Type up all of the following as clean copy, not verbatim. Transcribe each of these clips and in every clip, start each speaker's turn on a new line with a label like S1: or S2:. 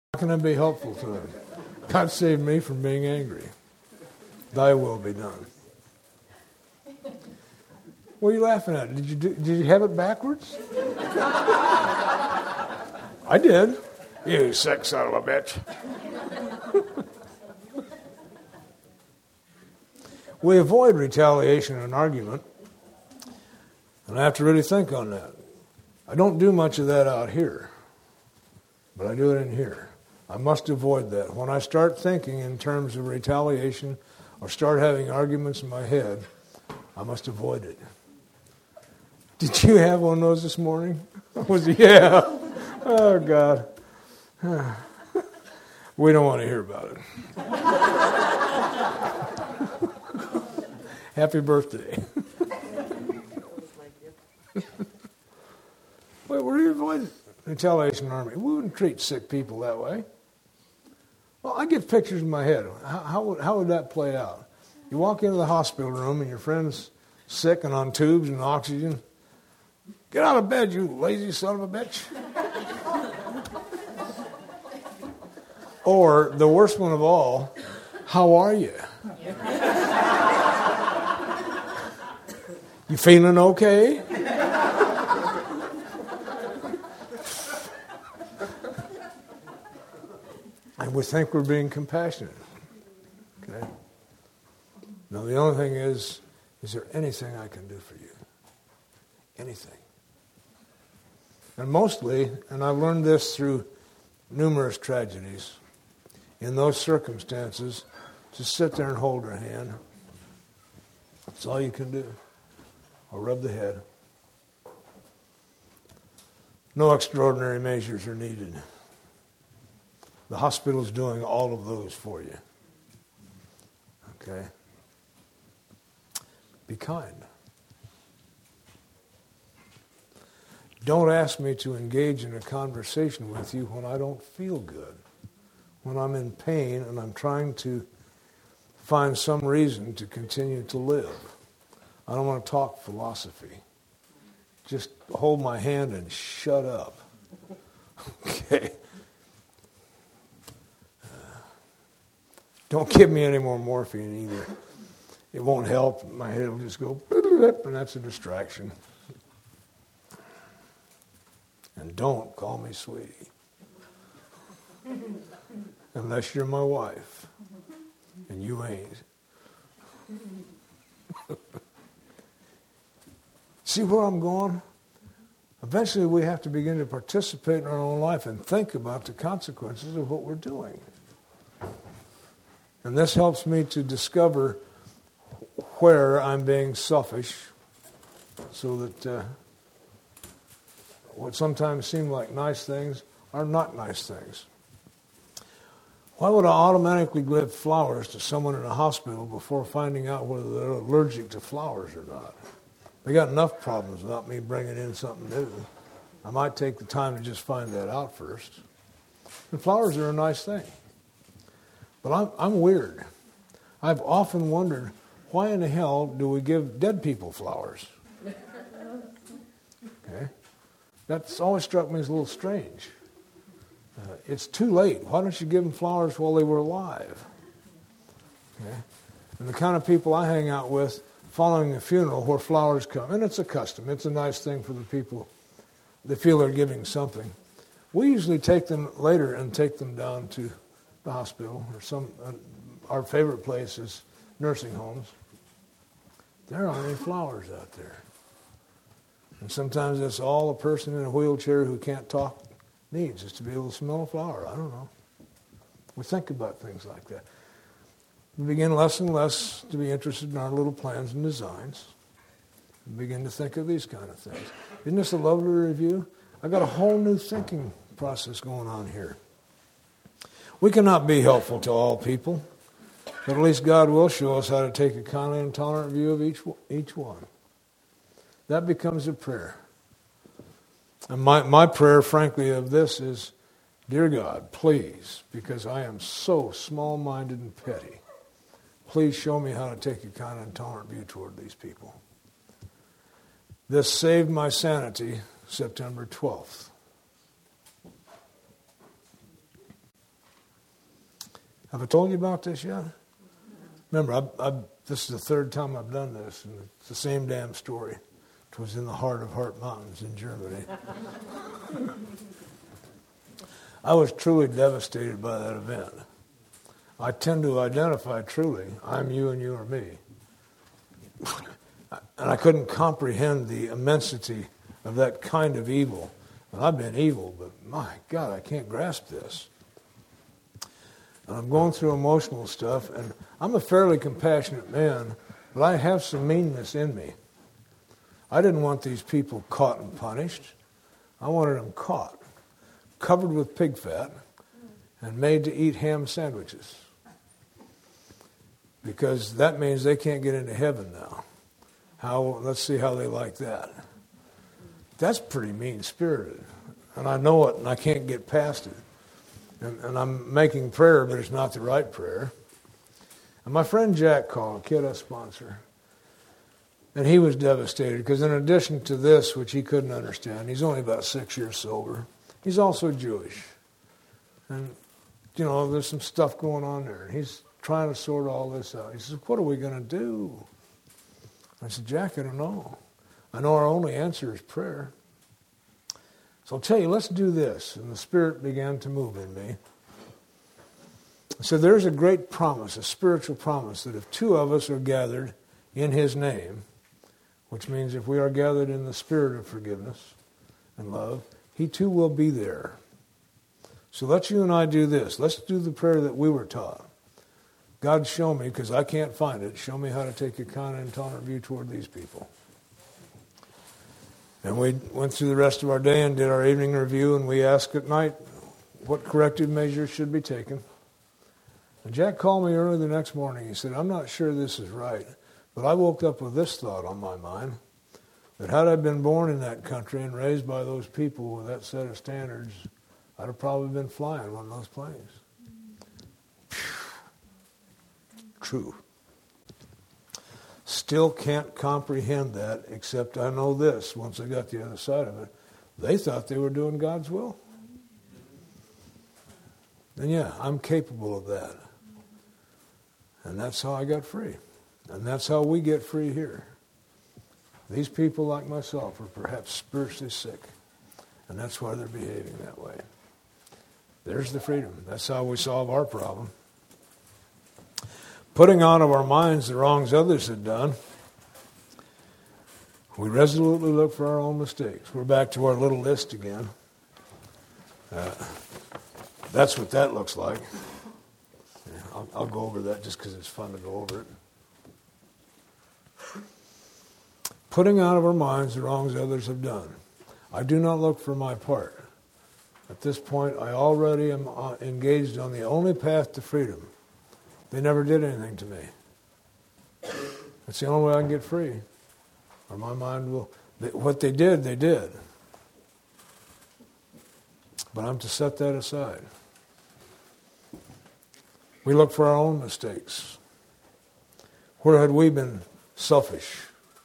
S1: How can I be helpful to them? God save me from being angry. Thy will be done. What are you laughing at? Did you have it backwards? I did. You sick son of a bitch. We avoid retaliation in an argument, and I have to really think on that. I don't do much of that out here, but I do it in here. I must avoid that. When I start thinking in terms of retaliation or start having arguments in my head, I must avoid it. Did you have one of those this morning? Yeah. Oh, God. We don't want to hear about it. Happy birthday. Wait, we're going to avoid retaliation army. We wouldn't treat sick people that way. Well, I get pictures in my head. How would that play out? You walk into the hospital room and your friend's sick and on tubes and oxygen. Get out of bed, you lazy son of a bitch. Or, the worst one of all, how are you? You feeling okay? And we think we're being compassionate. Okay? Now, the only thing is there anything I can do for you? Anything. And mostly, and I've learned this through numerous tragedies, in those circumstances, just sit there and hold her hand. That's all you can do. Or rub the head. No extraordinary measures are needed. The hospital's doing all of those for you. Okay? Be kind. Don't ask me to engage in a conversation with you when I don't feel good, when I'm in pain and I'm trying to find some reason to continue to live. I don't want to talk philosophy. Just hold my hand and shut up. Okay? Don't give me any more morphine either. It won't help. My head will just go, and that's a distraction. And don't call me sweetie. Unless you're my wife. And you ain't. See where I'm going? Eventually we have to begin to participate in our own life and think about the consequences of what we're doing. And this helps me to discover where I'm being selfish so that what sometimes seem like nice things are not nice things. Why would I automatically give flowers to someone in a hospital before finding out whether they're allergic to flowers or not? They got enough problems without me bringing in something new. I might take the time to just find that out first. And flowers are a nice thing. But I'm weird. I've often wondered, why in the hell do we give dead people flowers? Okay? That's always struck me as a little strange. It's too late. Why don't you give them flowers while they were alive? Okay? And the kind of people I hang out with following a funeral where flowers come, and it's a custom. It's a nice thing for the people. They feel they're giving something. We usually take them later and take them down to the hospital or our favorite place is nursing homes. There aren't any flowers out there. And sometimes that's all a person in a wheelchair who can't talk needs, is to be able to smell a flower. I don't know. We think about things like that. We begin less and less to be interested in our little plans and designs. We begin to think of these kind of things. Isn't this a lovely review? I've got a whole new thinking process going on here. We cannot be helpful to all people, but at least God will show us how to take a kind and tolerant view of each one. That becomes a prayer. And my prayer, frankly, of this is, dear God, please, because I am so small-minded and petty, please show me how to take a kind and tolerant view toward these people. This saved my sanity September 12th. Have I told you about this yet? Remember, this is the third time I've done this, and it's the same damn story. It was in the heart of Hart Mountains in Germany. I was truly devastated by that event. I tend to identify truly, I'm you and you are me. And I couldn't comprehend the immensity of that kind of evil. And I've been evil, but my God, I can't grasp this. And I'm going through emotional stuff, and I'm a fairly compassionate man, but I have some meanness in me. I didn't want these people caught and punished. I wanted them caught, covered with pig fat, and made to eat ham sandwiches. Because that means they can't get into heaven now. Let's see how they like that. That's pretty mean-spirited. And I know it, and I can't get past it. And I'm making prayer, but it's not the right prayer. And my friend Jack called, a kid I sponsor. And he was devastated, because in addition to this, which he couldn't understand, he's only about 6 years sober. He's also Jewish. And, there's some stuff going on there. And he's trying to sort all this out. He says, what are we going to do? I said, Jack, I don't know. I know our only answer is prayer. So I'll tell you, let's do this. And the Spirit began to move in me. So there's a great promise, a spiritual promise, that if two of us are gathered in His name, which means if we are gathered in the spirit of forgiveness and love, He too will be there. So let's you and I do this. Let's do the prayer that we were taught. God, show me, because I can't find it, show me how to take a kind and tolerant view toward these people. And we went through the rest of our day and did our evening review, and we asked at night what corrective measures should be taken. And Jack called me early the next morning. He said, I'm not sure this is right, but I woke up with this thought on my mind, that had I been born in that country and raised by those people with that set of standards, I'd have probably been flying one of those planes. True. Still can't comprehend that, except I know this, once I got the other side of it. They thought they were doing God's will. And yeah, I'm capable of that. And that's how I got free. And that's how we get free here. These people, like myself, are perhaps spiritually sick. And that's why they're behaving that way. There's the freedom. That's how we solve our problem. Putting out of our minds the wrongs others had done, we resolutely look for our own mistakes. We're back to our little list again. That's what that looks like. Yeah, I'll go over that just because it's fun to go over it. Putting out of our minds the wrongs others have done. I do not look for my part. At this point, I already am engaged on the only path to freedom. They never did anything to me. That's the only way I can get free. Or my mind will... What they did, they did. But I'm to set that aside. We look for our own mistakes. Where had we been selfish,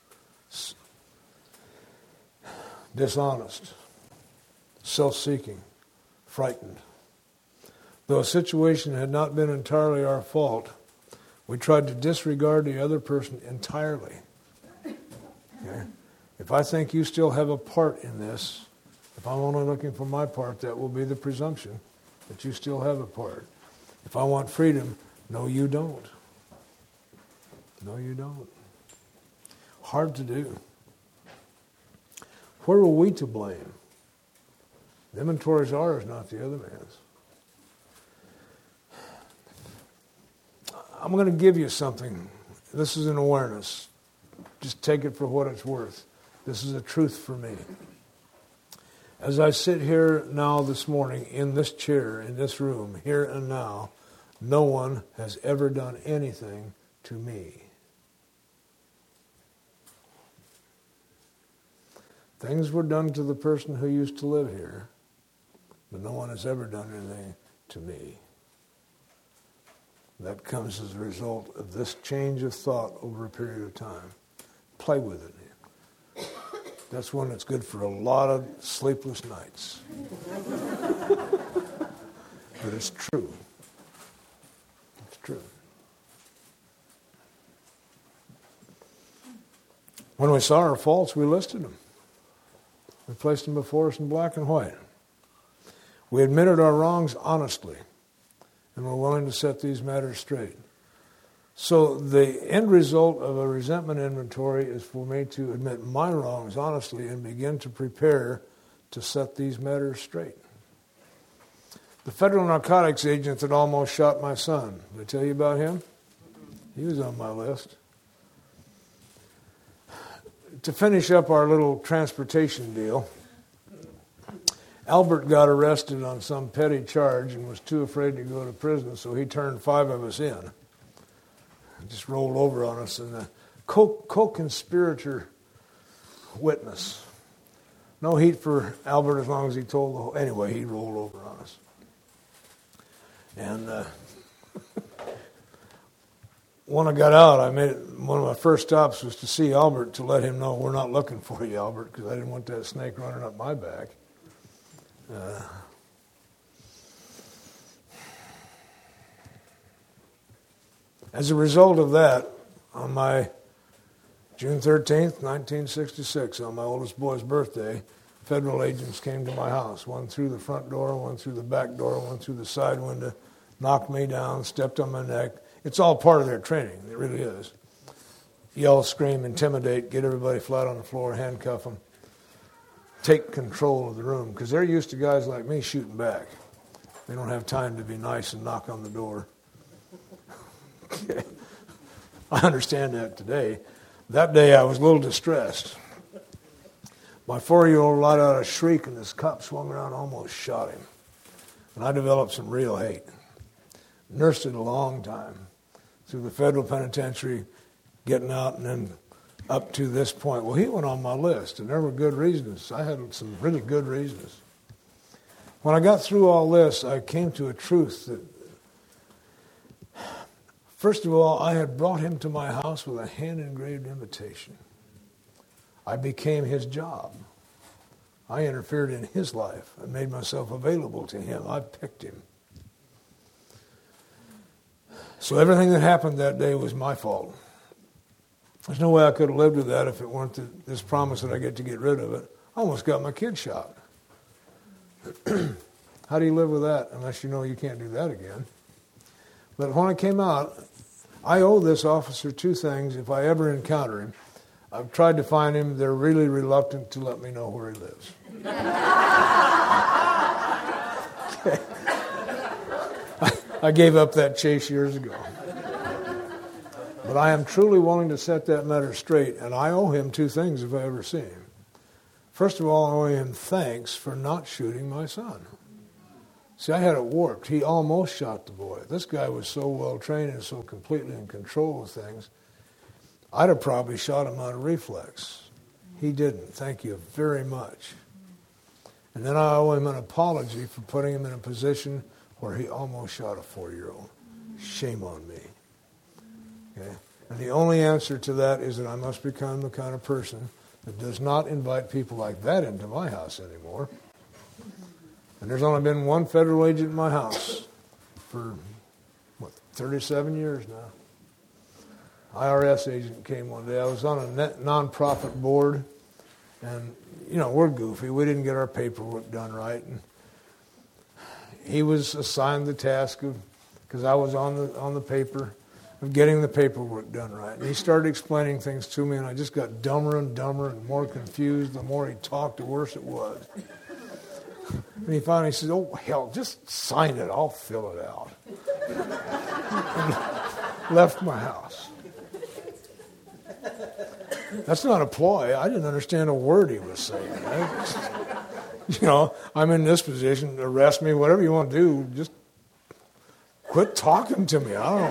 S1: dishonest, self-seeking, frightened? Though a situation had not been entirely our fault, we tried to disregard the other person entirely. Okay? If I think you still have a part in this, if I'm only looking for my part, that will be the presumption that you still have a part. If I want freedom, no, you don't. No, you don't. Hard to do. Where are we to blame? The inventory is ours, not the other man's. I'm going to give you something. This is an awareness. Just take it for what it's worth. This is a truth for me. As I sit here now this morning in this chair, in this room, here and now, no one has ever done anything to me. Things were done to the person who used to live here, but no one has ever done anything to me. That comes as a result of this change of thought over a period of time. Play with it. That's when it's good for a lot of sleepless nights. But it's true. true. When we saw our faults, we listed them. We placed them before us in black and white. We admitted our wrongs honestly, and we're willing to set these matters straight. So the end result of a resentment inventory is for me to admit my wrongs honestly and begin to prepare to set these matters straight. The federal narcotics agent that almost shot my son, did I tell you about him? He was on my list. To finish up our little transportation deal, Albert got arrested on some petty charge and was too afraid to go to prison, so he turned 5 of us in. Just rolled over on us, and the co-conspirator witness. No heat for Albert as long as he told the whole... Anyway, he rolled over on us. And when I got out, one of my first stops was to see Albert to let him know we're not looking for you, Albert, because I didn't want that snake running up my back. As a result of that, on my June 13th, 1966, on my oldest boy's birthday, federal agents came to my house, one through the front door, one through the back door, one through the side window, knocked me down, stepped on my neck. It's all part of their training. It really is. Yell, scream, intimidate, get everybody flat on the floor, handcuff them, take control of the room, because they're used to guys like me shooting back. They don't have time to be nice and knock on the door. Okay. I understand that today. That day I was a little distressed. My 4-year-old let out a shriek, and this cop swung around and almost shot him. And I developed some real hate. Nursed it a long time through the federal penitentiary, getting out, and then up to this point. Well, he went on my list, and there were good reasons. I had some really good reasons. When I got through all this, I came to a truth that, first of all, I had brought him to my house with a hand-engraved invitation. I became his job. I interfered in his life. I made myself available to him. I picked him. So everything that happened that day was my fault. There's no way I could have lived with that if it weren't this promise that I get to get rid of it. I almost got my kid shot. How do you live with that unless you know you can't do that again? But when I came out, I owe this officer 2 things if I ever encounter him. I've tried to find him. They're really reluctant to let me know where he lives. Okay. I gave up that chase years ago. But I am truly willing to set that matter straight, and I owe him 2 things if I ever see him. First of all, I owe him thanks for not shooting my son. See, I had it warped. He almost shot the boy. This guy was so well trained and so completely in control of things, I'd have probably shot him out of reflex. He didn't. Thank you very much. And then I owe him an apology for putting him in a position where he almost shot a 4-year-old. Shame on me. Okay? And the only answer to that is that I must become the kind of person that does not invite people like that into my house anymore. And there's only been one federal agent in my house for, 37 years now. IRS agent came one day. I was on a nonprofit board, and, we're goofy. We didn't get our paperwork done right. And he was assigned the task of, because I was on the paper, of getting the paperwork done right. And he started explaining things to me, and I just got dumber and dumber and more confused. The more he talked, the worse it was. And he finally said, "Oh, hell, just sign it. I'll fill it out." And left my house. That's not a ploy. I didn't understand a word he was saying. I'm in this position. Arrest me, whatever you want to do. Just quit talking to me. I don't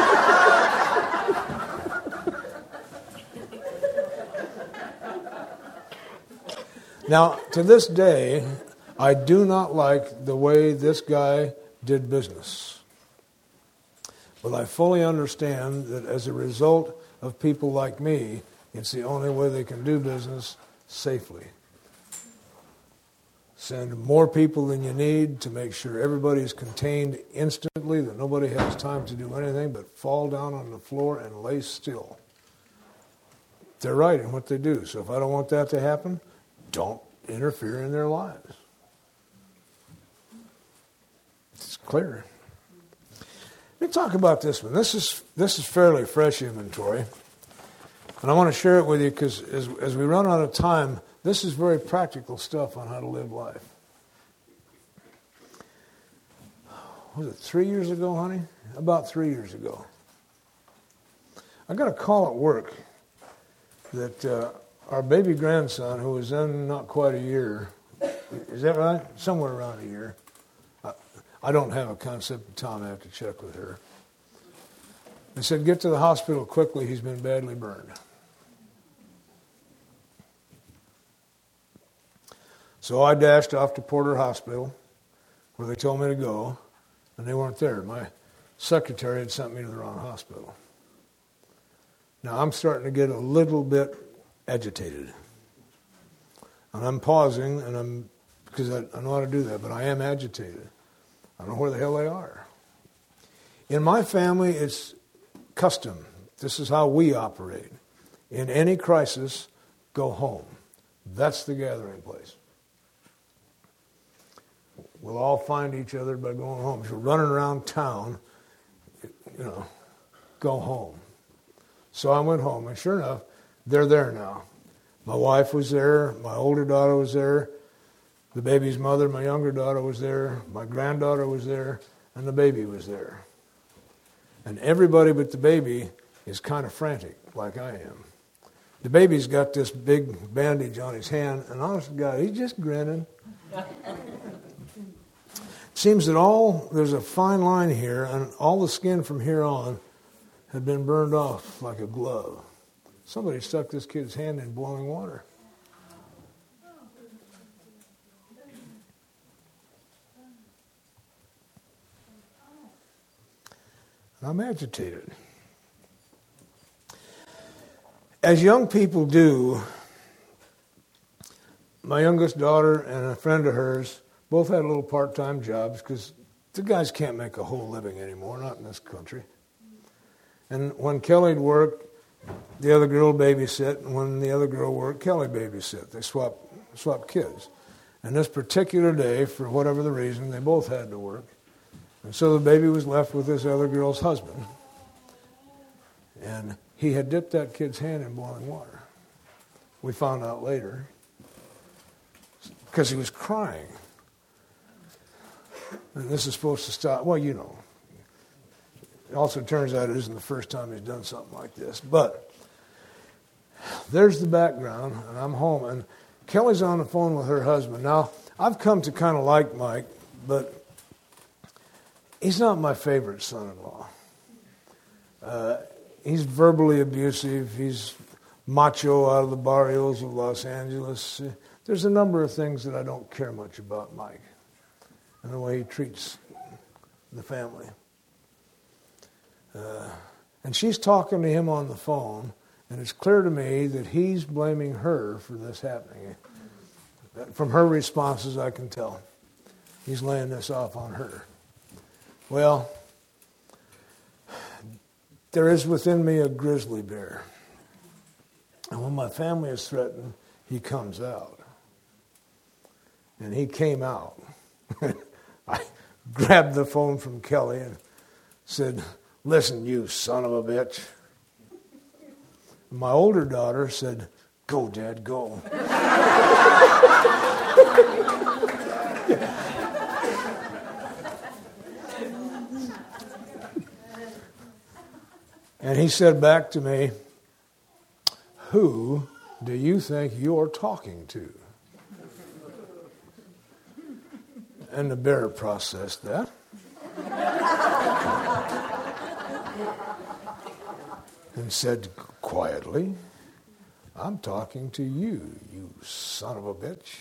S1: know. Now, to this day, I do not like the way this guy did business. But I fully understand that as a result of people like me, it's the only way they can do business safely. Send more people than you need to make sure everybody is contained instantly, that nobody has time to do anything but fall down on the floor and lay still. They're right in what they do. So if I don't want that to happen, don't interfere in their lives. It's clear. Let me talk about this one. This is fairly fresh inventory. And I want to share it with you because as we run out of time, this is very practical stuff on how to live life. Was it 3 years ago, honey? About 3 years ago. I got a call at work that our baby grandson, who was then not quite a year, is that right? Somewhere around a year. I don't have a concept of time. I have to check with her. They said, get to the hospital quickly. He's been badly burned. So I dashed off to Porter Hospital, where they told me to go, and they weren't there. My secretary had sent me to the wrong hospital. Now I'm starting to get a little bit agitated. And I'm pausing, because I know how to do that, but I am agitated. I don't know where the hell they are. In my family, it's custom. This is how we operate. In any crisis, go home. That's the gathering place. We'll all find each other by going home. If you're running around town, go home. So I went home, and sure enough, they're there now. My wife was there. My older daughter was there. The baby's mother, my younger daughter, was there. My granddaughter was there. And the baby was there. And everybody but the baby is kind of frantic, like I am. The baby's got this big bandage on his hand, and honest to God, he's just grinning. Seems that there's a fine line here, and all the skin from here on had been burned off like a glove. Somebody stuck this kid's hand in boiling water. I'm agitated. As young people do, my youngest daughter and a friend of hers both had little part-time jobs because the guys can't make a whole living anymore, not in this country. And when Kelly'd work, the other girl would babysit, and when the other girl worked, Kelly babysit. They swapped kids. And this particular day, for whatever the reason, they both had to work. And so the baby was left with this other girl's husband. And he had dipped that kid's hand in boiling water. We found out later. Because he was crying. And this is supposed to stop. Well, It also turns out it isn't the first time he's done something like this. But there's the background, and I'm home. And Kelly's on the phone with her husband. Now, I've come to kind of like Mike, but he's not my favorite son-in-law. He's verbally abusive. He's macho out of the barrios of Los Angeles. There's a number of things that I don't care much about Mike and the way he treats the family. And she's talking to him on the phone, and it's clear to me that he's blaming her for this happening. From her responses, I can tell. He's laying this off on her. Well, there is within me a grizzly bear. And when my family is threatened, he comes out. And he came out. I grabbed the phone from Kelly and said, "Listen, you son of a bitch." My older daughter said, "Go, Dad, go." And he said back to me, "Who do you think you're talking to?" And the bear processed that. And said quietly, "I'm talking to you, you son of a bitch.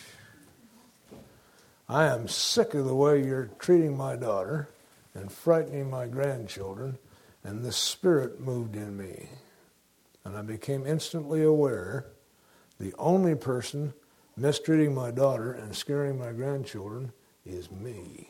S1: I am sick of the way you're treating my daughter and frightening my grandchildren, and the Spirit moved in me. And I became instantly aware the only person mistreating my daughter and scaring my grandchildren is me.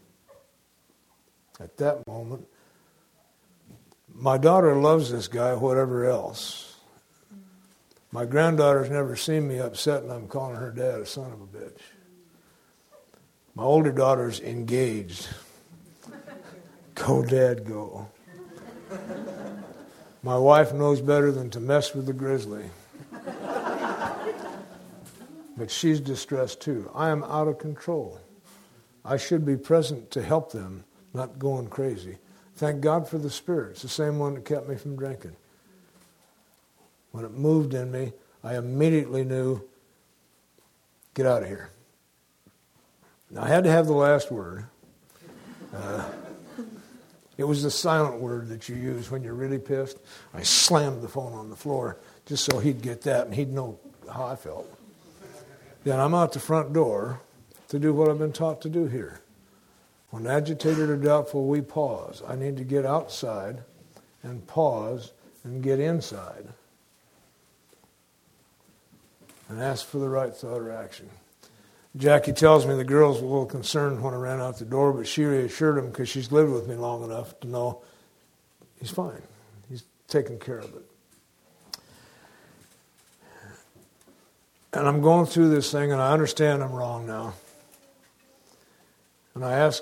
S1: At that moment, my daughter loves this guy, whatever else. My granddaughter's never seen me upset and I'm calling her dad a son of a bitch. My older daughter's engaged. Go, Dad, go. My wife knows better than to mess with the grizzly. But she's distressed too. I am out of control. I should be present to help them, not going crazy. Thank God for the Spirit. It's the same one that kept me from drinking. When it moved in me, I immediately knew, get out of here. Now, I had to have the last word. It was the silent word that you use when you're really pissed. I slammed the phone on the floor just so he'd get that and he'd know how I felt. Then I'm out the front door to do what I've been taught to do here. When agitated or doubtful, we pause. I need to get outside and pause and get inside and ask for the right thought or action. Jackie tells me the girls were a little concerned when I ran out the door, but she reassured them because she's lived with me long enough to know he's fine. He's taking care of it. And I'm going through this thing, and I understand I'm wrong now. And I ask,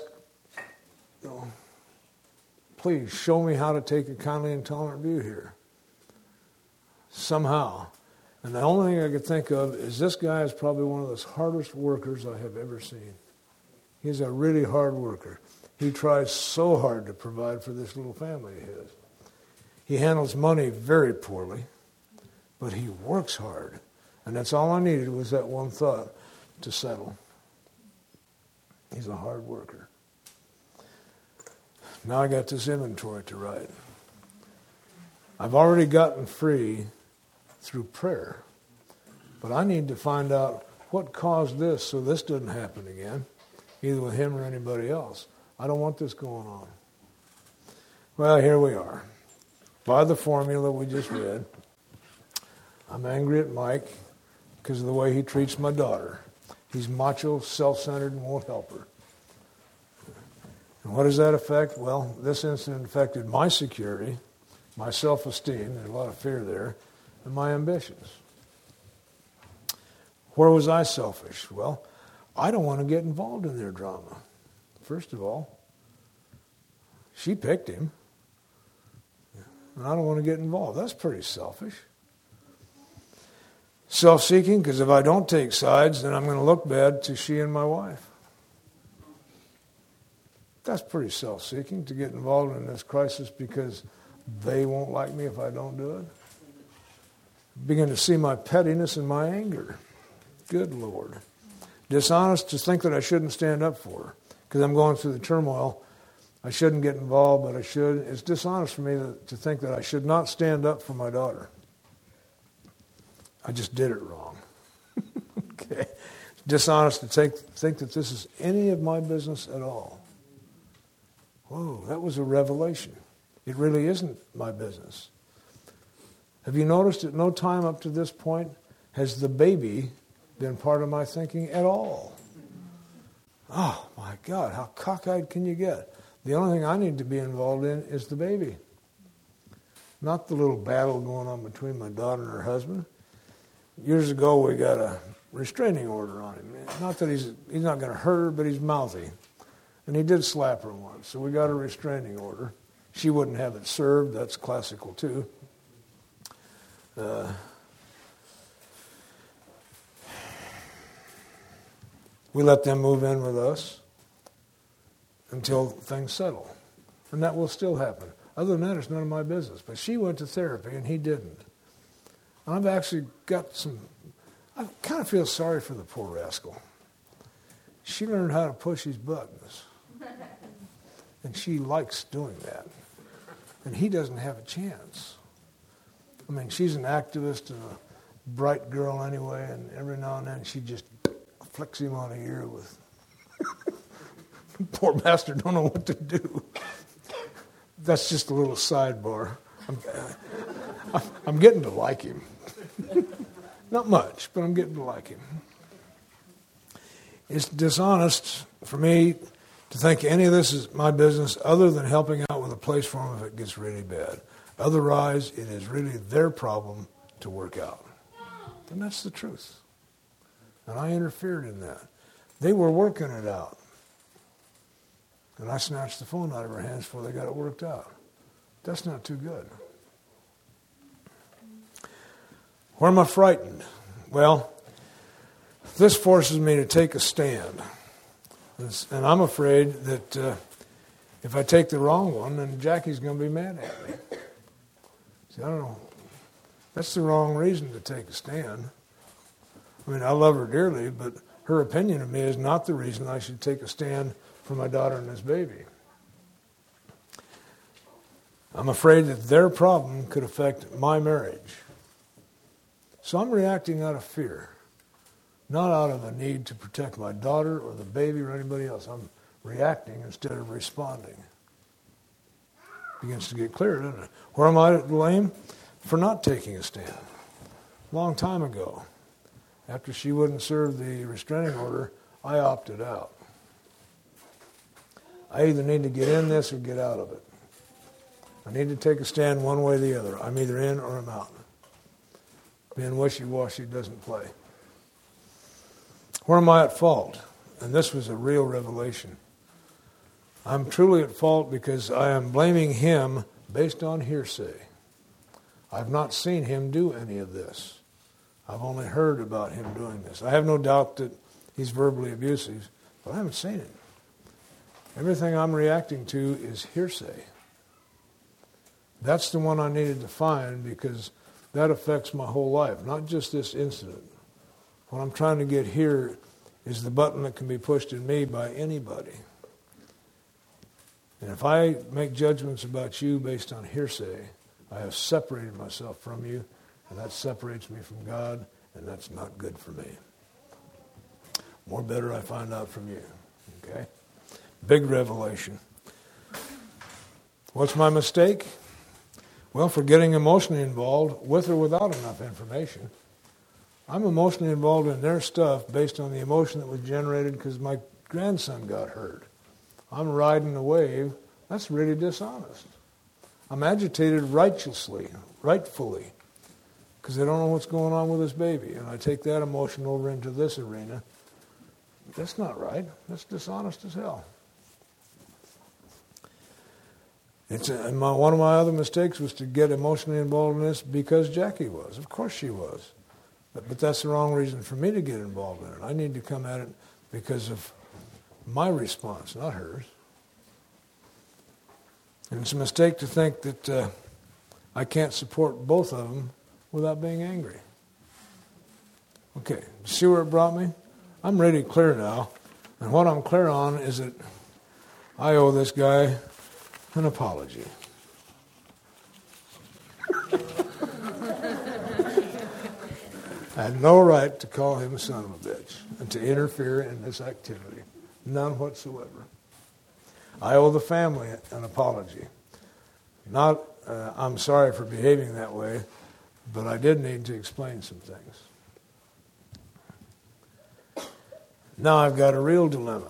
S1: please show me how to take a kindly and tolerant view here. Somehow. And the only thing I could think of is this guy is probably one of the hardest workers I have ever seen. He's a really hard worker. He tries so hard to provide for this little family of his. He handles money very poorly, but he works hard. And that's all I needed was that one thought to settle. He's a hard worker. Now I got this inventory to write. I've already gotten free through prayer. But I need to find out what caused this so this doesn't happen again, either with him or anybody else. I don't want this going on. Well, here we are. By the formula we just read, I'm angry at Mike because of the way he treats my daughter. He's macho, self-centered, and won't help her. And what does that affect? Well, this incident affected my security, my self-esteem, there's a lot of fear there, and my ambitions. Where was I selfish? Well, I don't want to get involved in their drama. First of all, she picked him, and I don't want to get involved. That's pretty selfish. Self-seeking, because if I don't take sides, then I'm going to look bad to she and my wife. That's pretty self-seeking, to get involved in this crisis because they won't like me if I don't do it. Begin to see my pettiness and my anger. Good Lord. Dishonest to think that I shouldn't stand up for her because I'm going through the turmoil. I shouldn't get involved, but I should. It's dishonest for me to think that I should not stand up for my daughter. I just did it wrong. Okay. Dishonest to think that this is any of my business at all. Whoa, that was a revelation. It really isn't my business. Have you noticed at no time up to this point has the baby been part of my thinking at all? Oh, my God, how cockeyed can you get? The only thing I need to be involved in is the baby. Not the little battle going on between my daughter and her husband. Years ago, we got a restraining order on him. Not that he's not going to hurt her, but he's mouthy. And he did slap her once, so we got a restraining order. She wouldn't have it served. That's classical, too. We let them move in with us until things settle. And that will still happen. Other than that, it's none of my business. But she went to therapy and he didn't. And I've actually got I kind of feel sorry for the poor rascal. She learned how to push his buttons. And she likes doing that. And he doesn't have a chance. I mean, she's an activist and a bright girl anyway, and every now and then she just flicks him on the ear with... Poor bastard don't know what to do. That's just a little sidebar. I'm getting to like him. Not much, but I'm getting to like him. It's dishonest for me to think any of this is my business other than helping out with a place for them if it gets really bad. Otherwise, it is really their problem to work out. And that's the truth. And I interfered in that. They were working it out. And I snatched the phone out of her hands before they got it worked out. That's not too good. Where am I frightened? Well, this forces me to take a stand. And I'm afraid that if I take the wrong one, then Jackie's going to be mad at me. See, I don't know. That's the wrong reason to take a stand. I mean, I love her dearly, but her opinion of me is not the reason I should take a stand for my daughter and this baby. I'm afraid that their problem could affect my marriage. So I'm reacting out of fear, not out of a need to protect my daughter or the baby or anybody else. I'm reacting instead of responding. Begins to get clear, doesn't it? Where am I to blame? For not taking a stand. Long time ago, after she wouldn't serve the restraining order, I opted out. I either need to get in this or get out of it. I need to take a stand one way or the other. I'm either in or I'm out. Being wishy-washy doesn't play. Where am I at fault? And this was a real revelation. I'm truly at fault because I am blaming him based on hearsay. I've not seen him do any of this. I've only heard about him doing this. I have no doubt that he's verbally abusive, but I haven't seen it. Everything I'm reacting to is hearsay. That's the one I needed to find because that affects my whole life, not just this incident. What I'm trying to get here is the button that can be pushed in me by anybody. And if I make judgments about you based on hearsay, I have separated myself from you, and that separates me from God, and that's not good for me. More better I find out from you. Okay? Big revelation. What's my mistake? Well, for getting emotionally involved with or without enough information. I'm emotionally involved in their stuff based on the emotion that was generated because my grandson got hurt. I'm riding the wave. That's really dishonest. I'm agitated rightfully, because I don't know what's going on with this baby. And I take that emotion over into this arena. That's not right. That's dishonest as hell. One of my other mistakes was to get emotionally involved in this because Jackie was. Of course she was. But that's the wrong reason for me to get involved in it. I need to come at it because of my response, not hers. And it's a mistake to think that I can't support both of them without being angry. Okay, see where it brought me? I'm really clear now. And what I'm clear on is that I owe this guy an apology. I had no right to call him a son of a bitch and to interfere in this activity. None whatsoever. I owe the family an apology. Not, I'm sorry for behaving that way, but I did need to explain some things. Now I've got a real dilemma.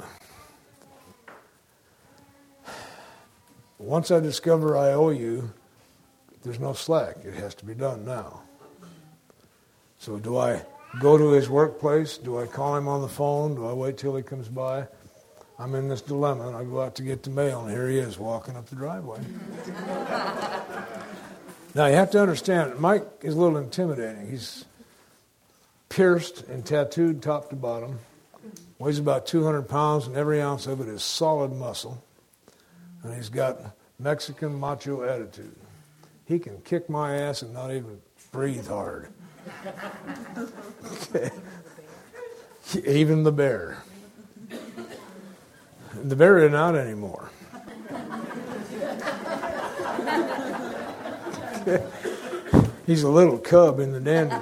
S1: Once I discover I owe you, there's no slack. It has to be done now. So do I go to his workplace? Do I call him on the phone? Do I wait till he comes by? I'm in this dilemma, and I go out to get the mail, and here he is walking up the driveway. Now, you have to understand, Mike is a little intimidating. He's pierced and tattooed top to bottom, weighs about 200 pounds, and every ounce of it is solid muscle. And he's got Mexican macho attitude. He can kick my ass and not even breathe hard. Okay. Even the bear. The bear isn't out anymore. Okay. He's a little cub in the dandy.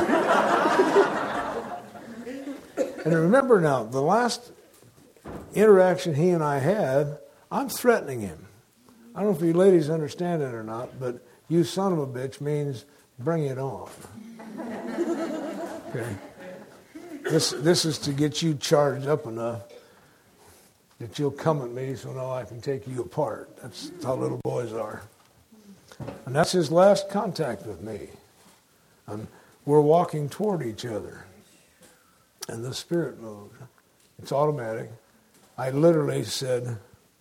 S1: And remember now, the last interaction he and I had, I'm threatening him. I don't know if you ladies understand it or not, but you son of a bitch means bring it on. Okay. This is to get you charged up enough that you'll come at me so now I can take you apart. That's how little boys are. And that's his last contact with me. And we're walking toward each other. And the Spirit moved. It's automatic. I literally said,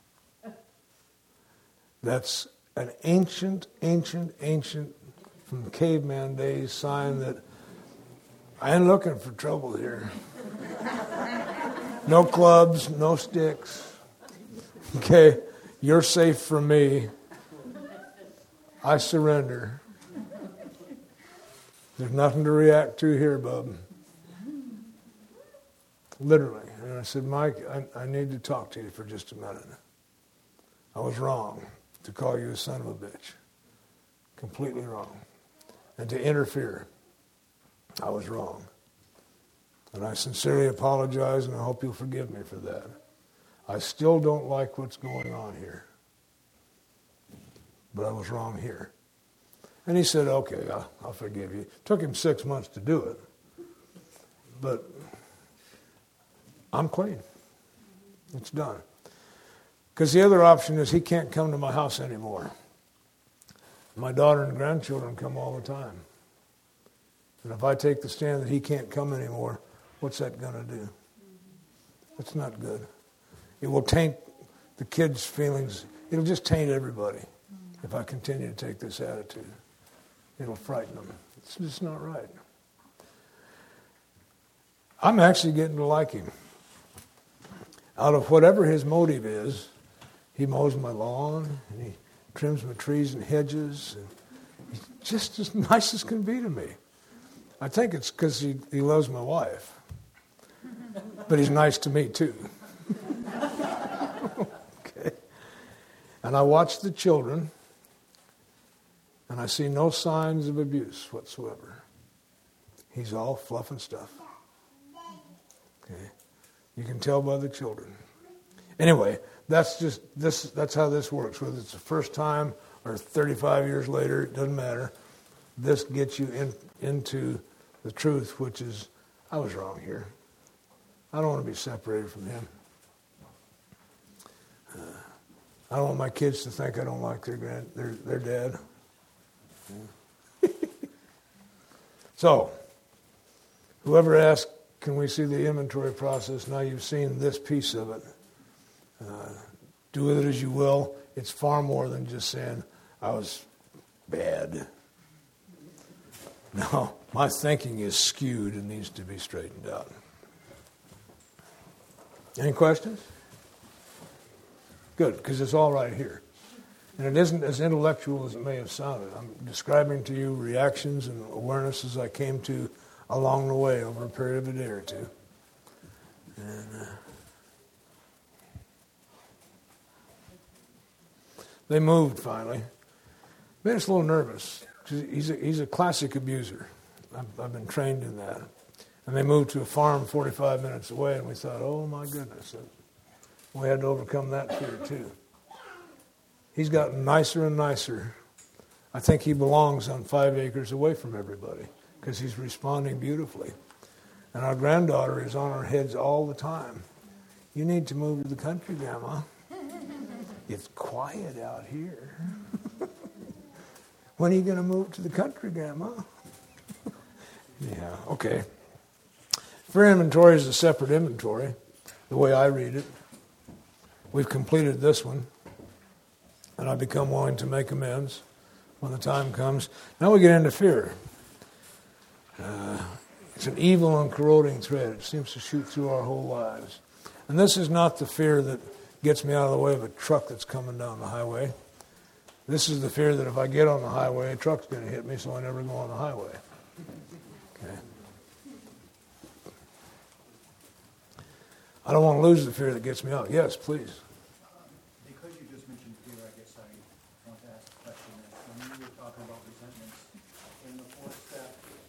S1: that's an ancient, from caveman days sign that I ain't looking for trouble here. No clubs, no sticks. Okay, you're safe from me. I surrender. There's nothing to react to here, bub. Literally. And I said, Mike, I need to talk to you for just a minute. I was wrong to call you a son of a bitch. Completely wrong. And to interfere. I was wrong. And I sincerely apologize, and I hope you'll forgive me for that. I still don't like what's going on here. But I was wrong here. And he said, okay, I'll forgive you. It took him 6 months to do it. But I'm clean. It's done. Because the other option is he can't come to my house anymore. My daughter and grandchildren come all the time. And if I take the stand that he can't come anymore, what's that going to do? That's not good. It will taint the kids' feelings. It'll just taint everybody if I continue to take this attitude. It'll frighten them. It's just not right. I'm actually getting to like him. Out of whatever his motive is, he mows my lawn, and he trims my trees and hedges. And he's just as nice as can be to me. I think it's because he loves my wife. But he's nice to me too. Okay. And I watch the children, and I see no signs of abuse whatsoever. He's all fluff and stuff. Okay. You can tell by the children. Anyway, that's how this works. Whether it's the first time or 35 years later, it doesn't matter. This gets you into the truth, which is, I was wrong here. I don't want to be separated from him. I don't want my kids to think I don't like their dad. So, whoever asked, can we see the inventory process? Now you've seen this piece of it. Do with it as you will. It's far more than just saying, I was bad. No, my thinking is skewed and needs to be straightened out. Any questions? Good, because it's all right here. And it isn't as intellectual as it may have sounded. I'm describing to you reactions and awarenesses I came to along the way over a period of a day or two. And they moved finally. Made us a little nervous. He's a classic abuser. I've been trained in that. And they moved to a farm 45 minutes away, and we thought, oh my goodness. We had to overcome that fear too. He's gotten nicer and nicer. I think he belongs on 5 acres away from everybody because he's responding beautifully. And our granddaughter is on our heads all the time. You need to move to the country, Grandma. It's quiet out here. When are you going to move to the country, Grandma? Yeah, okay. Fear inventory is a separate inventory, the way I read it. We've completed this one, and I've become willing to make amends when the time comes. Now we get into fear. It's an evil and corroding thread. It seems to shoot through our whole lives. And this is not the fear that gets me out of the way of a truck that's coming down the highway. This is the fear that if I get on the highway, a truck's going to hit me, so I never go on the highway. Okay. I don't want to lose the fear that gets me out. Yes, please.
S2: Because you just mentioned fear, I guess I want to ask a question. When you were talking about resentments, in the 4th step,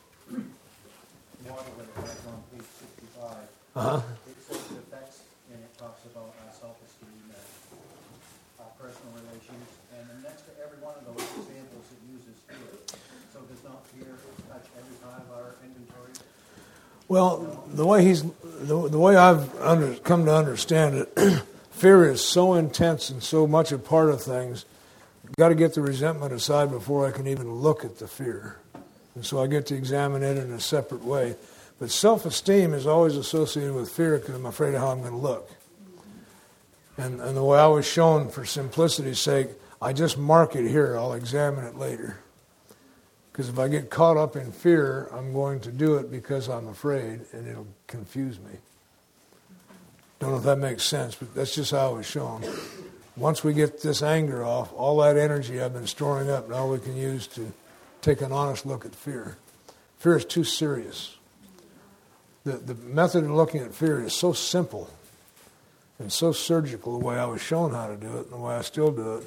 S2: model that it has on page 65, it says the effects, and it talks about our self-esteem and our personal relations, and then next to every one of those examples it uses fear. So does not fear touch every part of our inventory?
S1: Well, the way I've come to understand it, fear is so intense and so much a part of things. I've got to get the resentment aside before I can even look at the fear. And so I get to examine it in a separate way. But self-esteem is always associated with fear because I'm afraid of how I'm going to look. And the way I was shown, for simplicity's sake, I just mark it here. I'll examine it later. Because if I get caught up in fear, I'm going to do it because I'm afraid, and it'll confuse me. Don't know if that makes sense, but that's just how I was shown. Once we get this anger off, all that energy I've been storing up, now we can use to take an honest look at fear. Fear is too serious. The method of looking at fear is so simple and so surgical, the way I was shown how to do it and the way I still do it.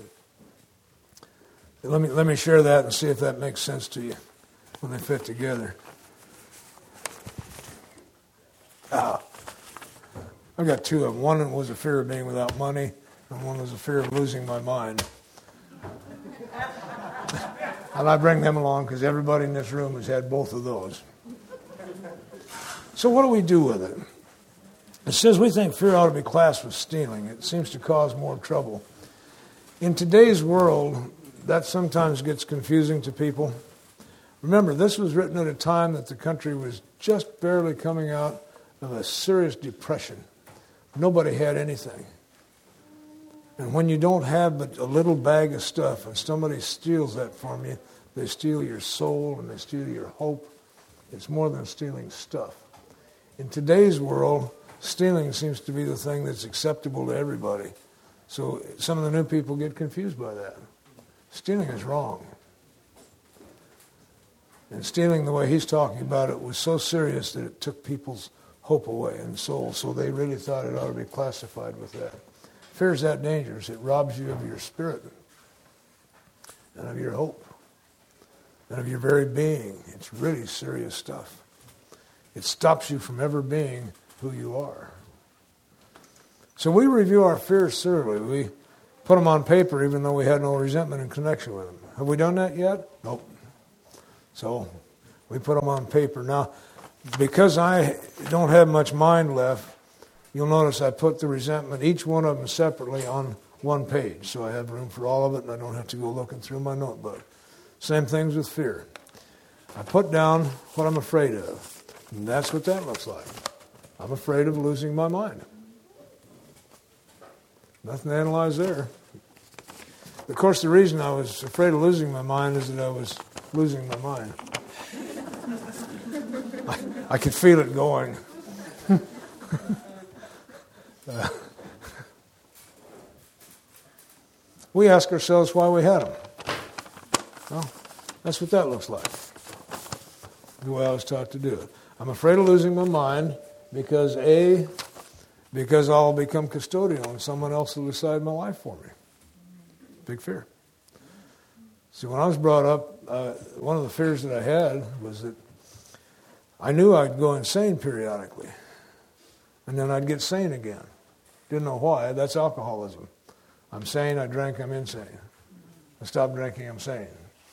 S1: Let me share that and see if that makes sense to you when they fit together. I've got two of them. One was a fear of being without money, and one was a fear of losing my mind. And I bring them along because everybody in this room has had both of those. So what do we do with it? It says we think fear ought to be classed with stealing. It seems to cause more trouble. In today's world, that sometimes gets confusing to people. Remember, this was written at a time that the country was just barely coming out of a serious depression. Nobody had anything. And when you don't have but a little bag of stuff and somebody steals that from you, they steal your soul and they steal your hope. It's more than stealing stuff. In today's world, stealing seems to be the thing that's acceptable to everybody. So some of the new people get confused by that. Stealing is wrong. And stealing, the way he's talking about it, was so serious that it took people's hope away and soul. So they really thought it ought to be classified with that. Fear is that dangerous. It robs you of your spirit and of your hope and of your very being. It's really serious stuff. It stops you from ever being who you are. So we review our fears thoroughly. We put them on paper even though we had no resentment in connection with them. Have we done that yet? Nope. So we put them on paper. Now, because I don't have much mind left, you'll notice I put the resentment, each one of them separately, on one page. So I have room for all of it and I don't have to go looking through my notebook. Same things with fear. I put down what I'm afraid of. And that's what that looks like. I'm afraid of losing my mind. Nothing to analyze there. Of course, the reason I was afraid of losing my mind is that I was losing my mind. I could feel it going. We ask ourselves why we had them. Well, that's what that looks like. The way I was taught to do it. I'm afraid of losing my mind because I'll become custodial and someone else will decide my life for me. Big fear. See, when I was brought up, one of the fears that I had was that I knew I'd go insane periodically. And then I'd get sane again. Didn't know why. That's alcoholism. I'm sane, I drink, I'm insane. I stop drinking, I'm sane.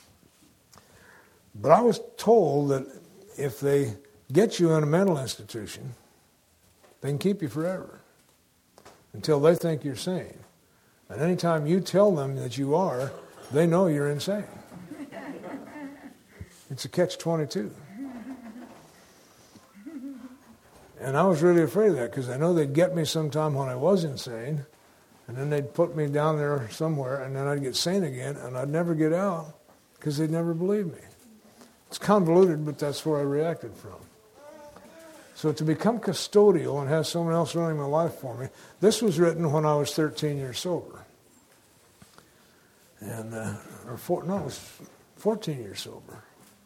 S1: But I was told that if they get you in a mental institution, they can keep you forever until they think you're sane. And anytime you tell them that you are, they know you're insane. It's a catch-22. And I was really afraid of that because I know they'd get me sometime when I was insane, and then they'd put me down there somewhere, and then I'd get sane again, and I'd never get out because they'd never believe me. It's convoluted, but that's where I reacted from. So to become custodial and have someone else running my life for me, this was written when I was 13 years sober. And, it was 14 years sober.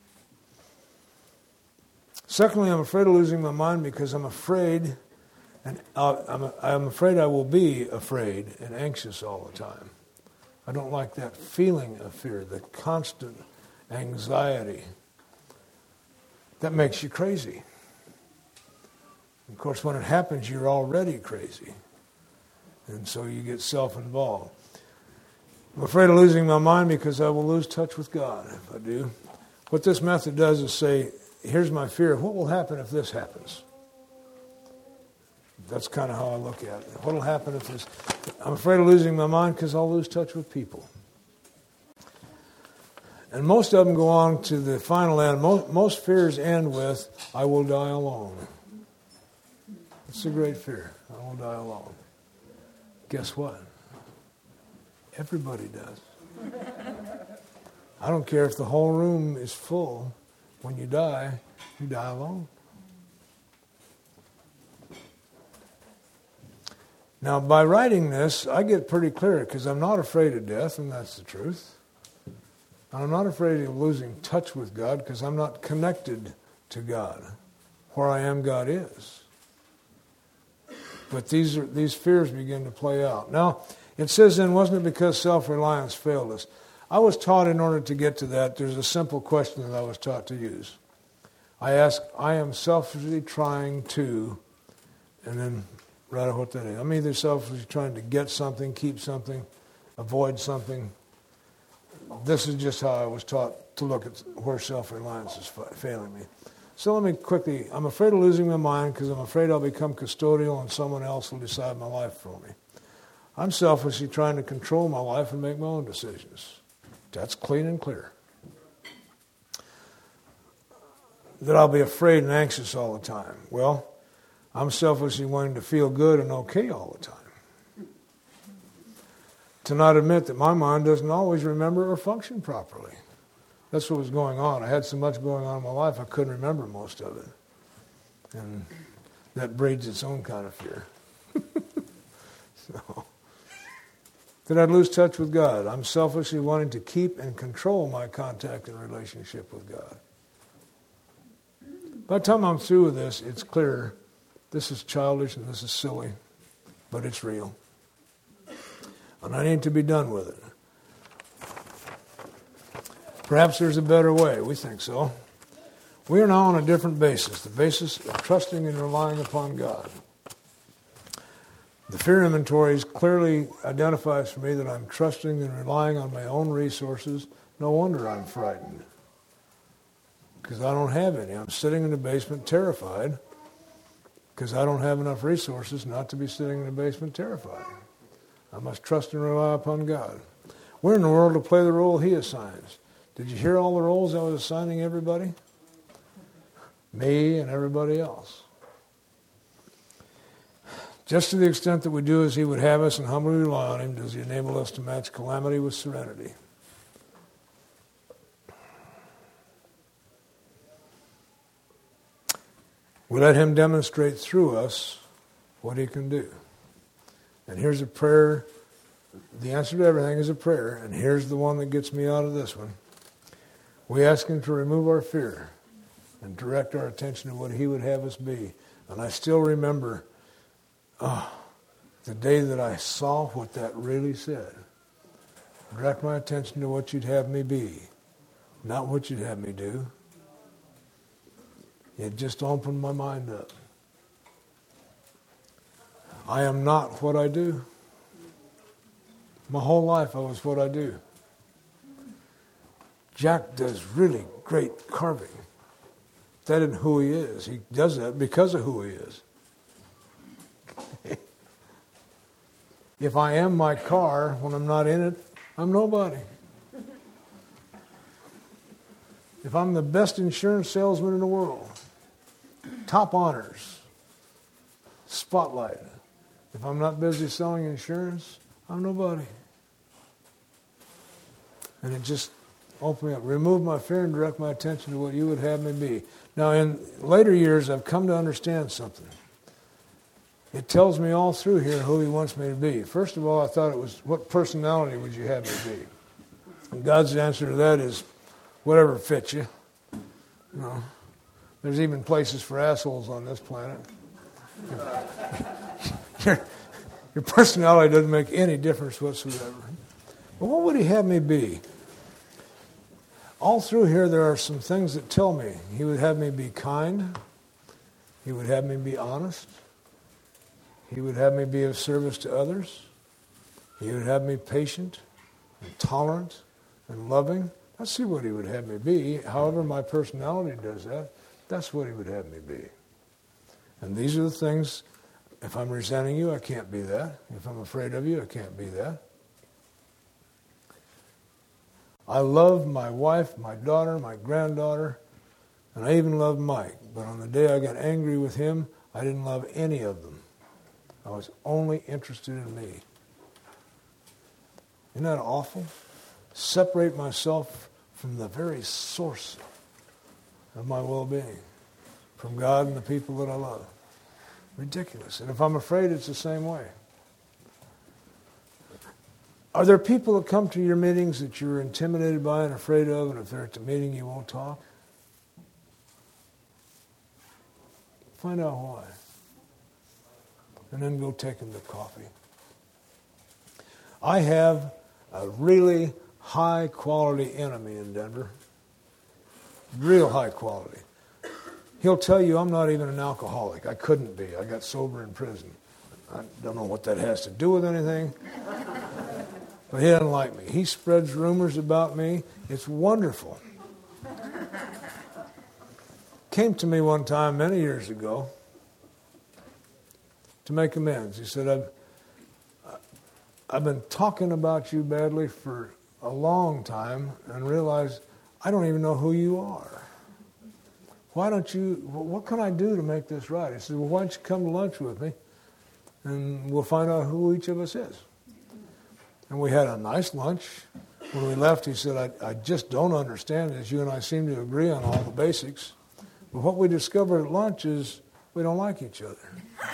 S1: Secondly, I'm afraid of losing my mind because I'm afraid, and I'm afraid I will be afraid and anxious all the time. I don't like that feeling of fear, the constant anxiety. That makes you crazy. Of course, when it happens, you're already crazy. And so you get self-involved. I'm afraid of losing my mind because I will lose touch with God if I do. What this method does is say, here's my fear. What will happen if this happens? That's kind of how I look at it. What will happen if this... I'm afraid of losing my mind because I'll lose touch with people. And most of them go on to the final end. Most fears end with, I will die alone. It's a great fear. I will die alone. Guess what? Everybody does. I don't care if the whole room is full. When you die alone. Now, by writing this, I get pretty clear because I'm not afraid of death, and that's the truth. And I'm not afraid of losing touch with God because I'm not connected to God. Where I am, God is. But these fears begin to play out. Now, it says then, wasn't it because self-reliance failed us? I was taught in order to get to that, there's a simple question that I was taught to use. I ask, I am selfishly trying to, and then write out what that is. I'm either selfishly trying to get something, keep something, avoid something. This is just how I was taught to look at where self-reliance is failing me. So let me quickly, I'm afraid of losing my mind because I'm afraid I'll become custodial and someone else will decide my life for me. I'm selfishly trying to control my life and make my own decisions. That's clean and clear. That I'll be afraid and anxious all the time. Well, I'm selfishly wanting to feel good and okay all the time. To not admit that my mind doesn't always remember or function properly. That's what was going on. I had so much going on in my life I couldn't remember most of it. And that breeds its own kind of fear. So, that I'd lose touch with God. I'm selfishly wanting to keep and control my contact and relationship with God. By the time I'm through with this, it's clear this is childish and this is silly, but it's real. And I need to be done with it. Perhaps there's a better way. We think so. We are now on a different basis, the basis of trusting and relying upon God. The fear inventory clearly identifies for me that I'm trusting and relying on my own resources. No wonder I'm frightened. Because I don't have any. I'm sitting in the basement terrified because I don't have enough resources not to be sitting in the basement terrified. I must trust and rely upon God. We're in the world to play the role He assigns. Did you hear all the roles I was assigning everybody? Me and everybody else. Just to the extent that we do as He would have us and humbly rely on Him, does He enable us to match calamity with serenity. We let Him demonstrate through us what He can do. And here's a prayer. The answer to everything is a prayer, and here's the one that gets me out of this one. We ask Him to remove our fear and direct our attention to what He would have us be. And I still remember the day that I saw what that really said. Direct my attention to what You'd have me be, not what You'd have me do. It just opened my mind up. I am not what I do. My whole life I was what I do. Jack does really great carving. That isn't who he is. He does that because of who he is. If I am my car, when I'm not in it, I'm nobody. If I'm the best insurance salesman in the world, top honors, spotlight. If I'm not busy selling insurance, I'm nobody. And it just opened me up. Remove my fear and direct my attention to what You would have me be. Now, in later years, I've come to understand something. It tells me all through here who He wants me to be. First of all, I thought it was, what personality would You have me be? And God's answer to that is, whatever fits you. You know, there's even places for assholes on this planet. Your personality doesn't make any difference whatsoever. But what would He have me be? All through here there are some things that tell me He would have me be kind. He would have me be honest. He would have me be of service to others. He would have me patient and tolerant and loving. I see what He would have me be. However my personality does that, That's what he would have me be. And these are the things, if I'm resenting you, I can't be that. If I'm afraid of you, I can't be that. I love my wife, my daughter, my granddaughter, and I even love Mike. But on the day I got angry with him, I didn't love any of them. I was only interested in me. Isn't that awful? Separate myself from the very source of my well-being, from God and the people that I love. Ridiculous. And if I'm afraid, it's the same way. Are there people that come to your meetings that you're intimidated by and afraid of, and if they're at the meeting, you won't talk? Find out why. And then go take them to coffee. I have a really high-quality enemy in Denver. Real high quality. He'll tell you I'm not even an alcoholic. I couldn't be. I got sober in prison. I don't know what that has to do with anything. But he doesn't like me. He spreads rumors about me. It's wonderful. Came to me one time many years ago to make amends. He said, I've been talking about you badly for a long time and realized I don't even know who you are. What can I do to make this right? He said, well, why don't you come to lunch with me and we'll find out who each of us is. And we had a nice lunch. When we left, he said, I just don't understand this. You and I seem to agree on all the basics. But what we discovered at lunch is we don't like each other.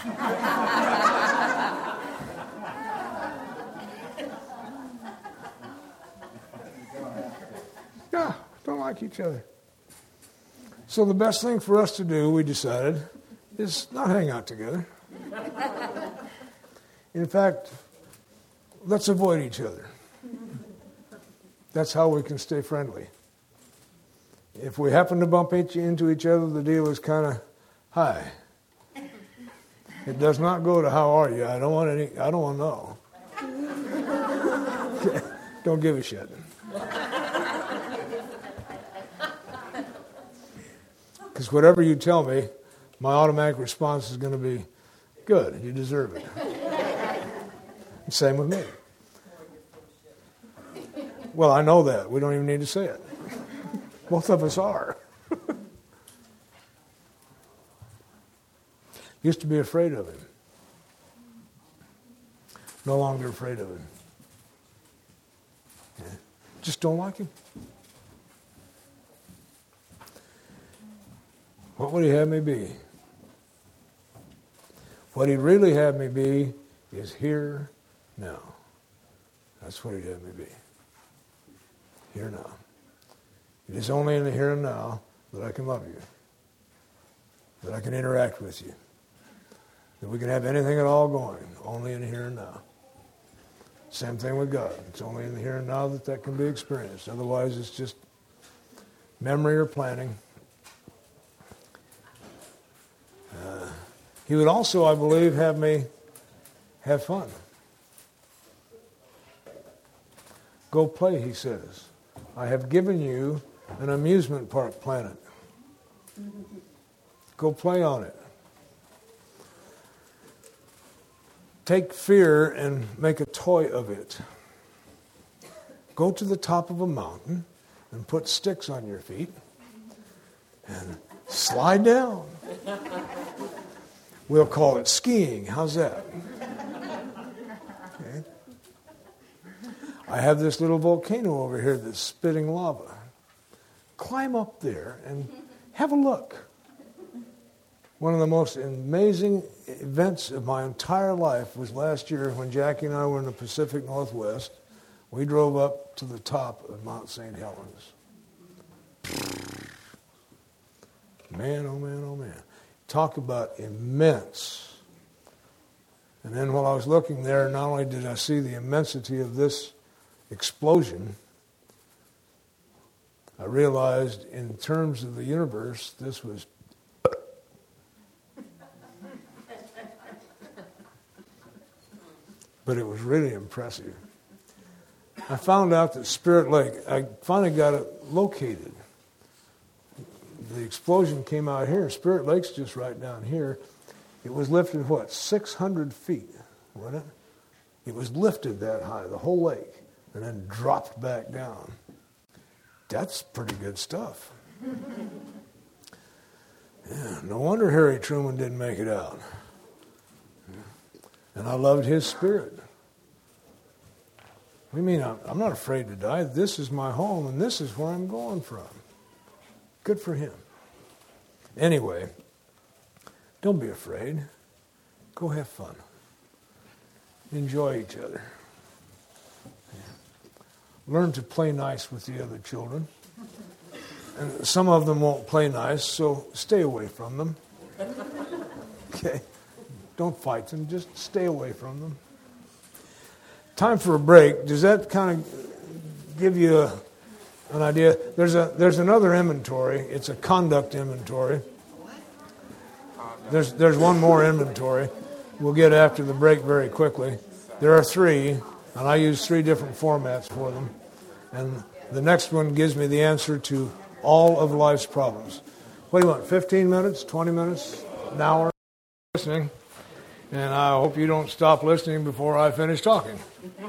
S1: Yeah, don't like each other. So the best thing for us to do, we decided, is not hang out together. In fact, let's avoid each other. That's how we can stay friendly. If we happen to bump into each other, the deal is kind of, hi. It does not go to how are you. I don't want to know. Don't give a shit. Because whatever you tell me, my automatic response is going to be, good, you deserve it. Same with me. Well, I know that. We don't even need to say it. Both of us are. Used to be afraid of him. No longer afraid of him. Yeah. Just don't like him. What would he have me be? What he'd really have me be is here now. That's what he'd have me be. Here now. It is only in the here and now that I can love you, that I can interact with you, that we can have anything at all going, only in the here and now. Same thing with God. It's only in the here and now that can be experienced. Otherwise, it's just memory or planning. He would also, I believe, have me have fun. Go play, he says. I have given you an amusement park planet. Go play on it. Take fear and make a toy of it. Go to the top of a mountain and put sticks on your feet and slide down. We'll call it skiing. How's that? Okay. I have this little volcano over here that's spitting lava. Climb up there and have a look. One of the most amazing events of my entire life was last year when Jackie and I were in the Pacific Northwest. We drove up to the top of Mount St. Helens. Man, oh man, oh man. Talk about immense. And then while I was looking there, not only did I see the immensity of this explosion, I realized in terms of the universe, this was but it was really impressive. I found out that Spirit Lake, I finally got it located. the explosion came out here. Spirit Lake's just right down here. It was lifted, 600 feet, wasn't it? It was lifted that high, the whole lake, and then dropped back down. That's pretty good stuff. Yeah, no wonder Harry Truman didn't make it out. And I loved his spirit. What do you mean I'm not afraid to die? This is my home, and this is where I'm going from. Good for him. Anyway, don't be afraid. Go have fun. Enjoy each other. Learn to play nice with the other children. And some of them won't play nice, so stay away from them. Okay? Don't fight them, just stay away from them. Time for a break. Does that kind of give you an idea? There's another inventory. It's a conduct inventory. There's one more inventory. We'll get after the break very quickly. There are 3, and I use 3 different formats for them. And the next one gives me the answer to all of life's problems. What do you want, 15 minutes, 20 minutes, an hour? Listening. And I hope you don't stop listening before I finish talking.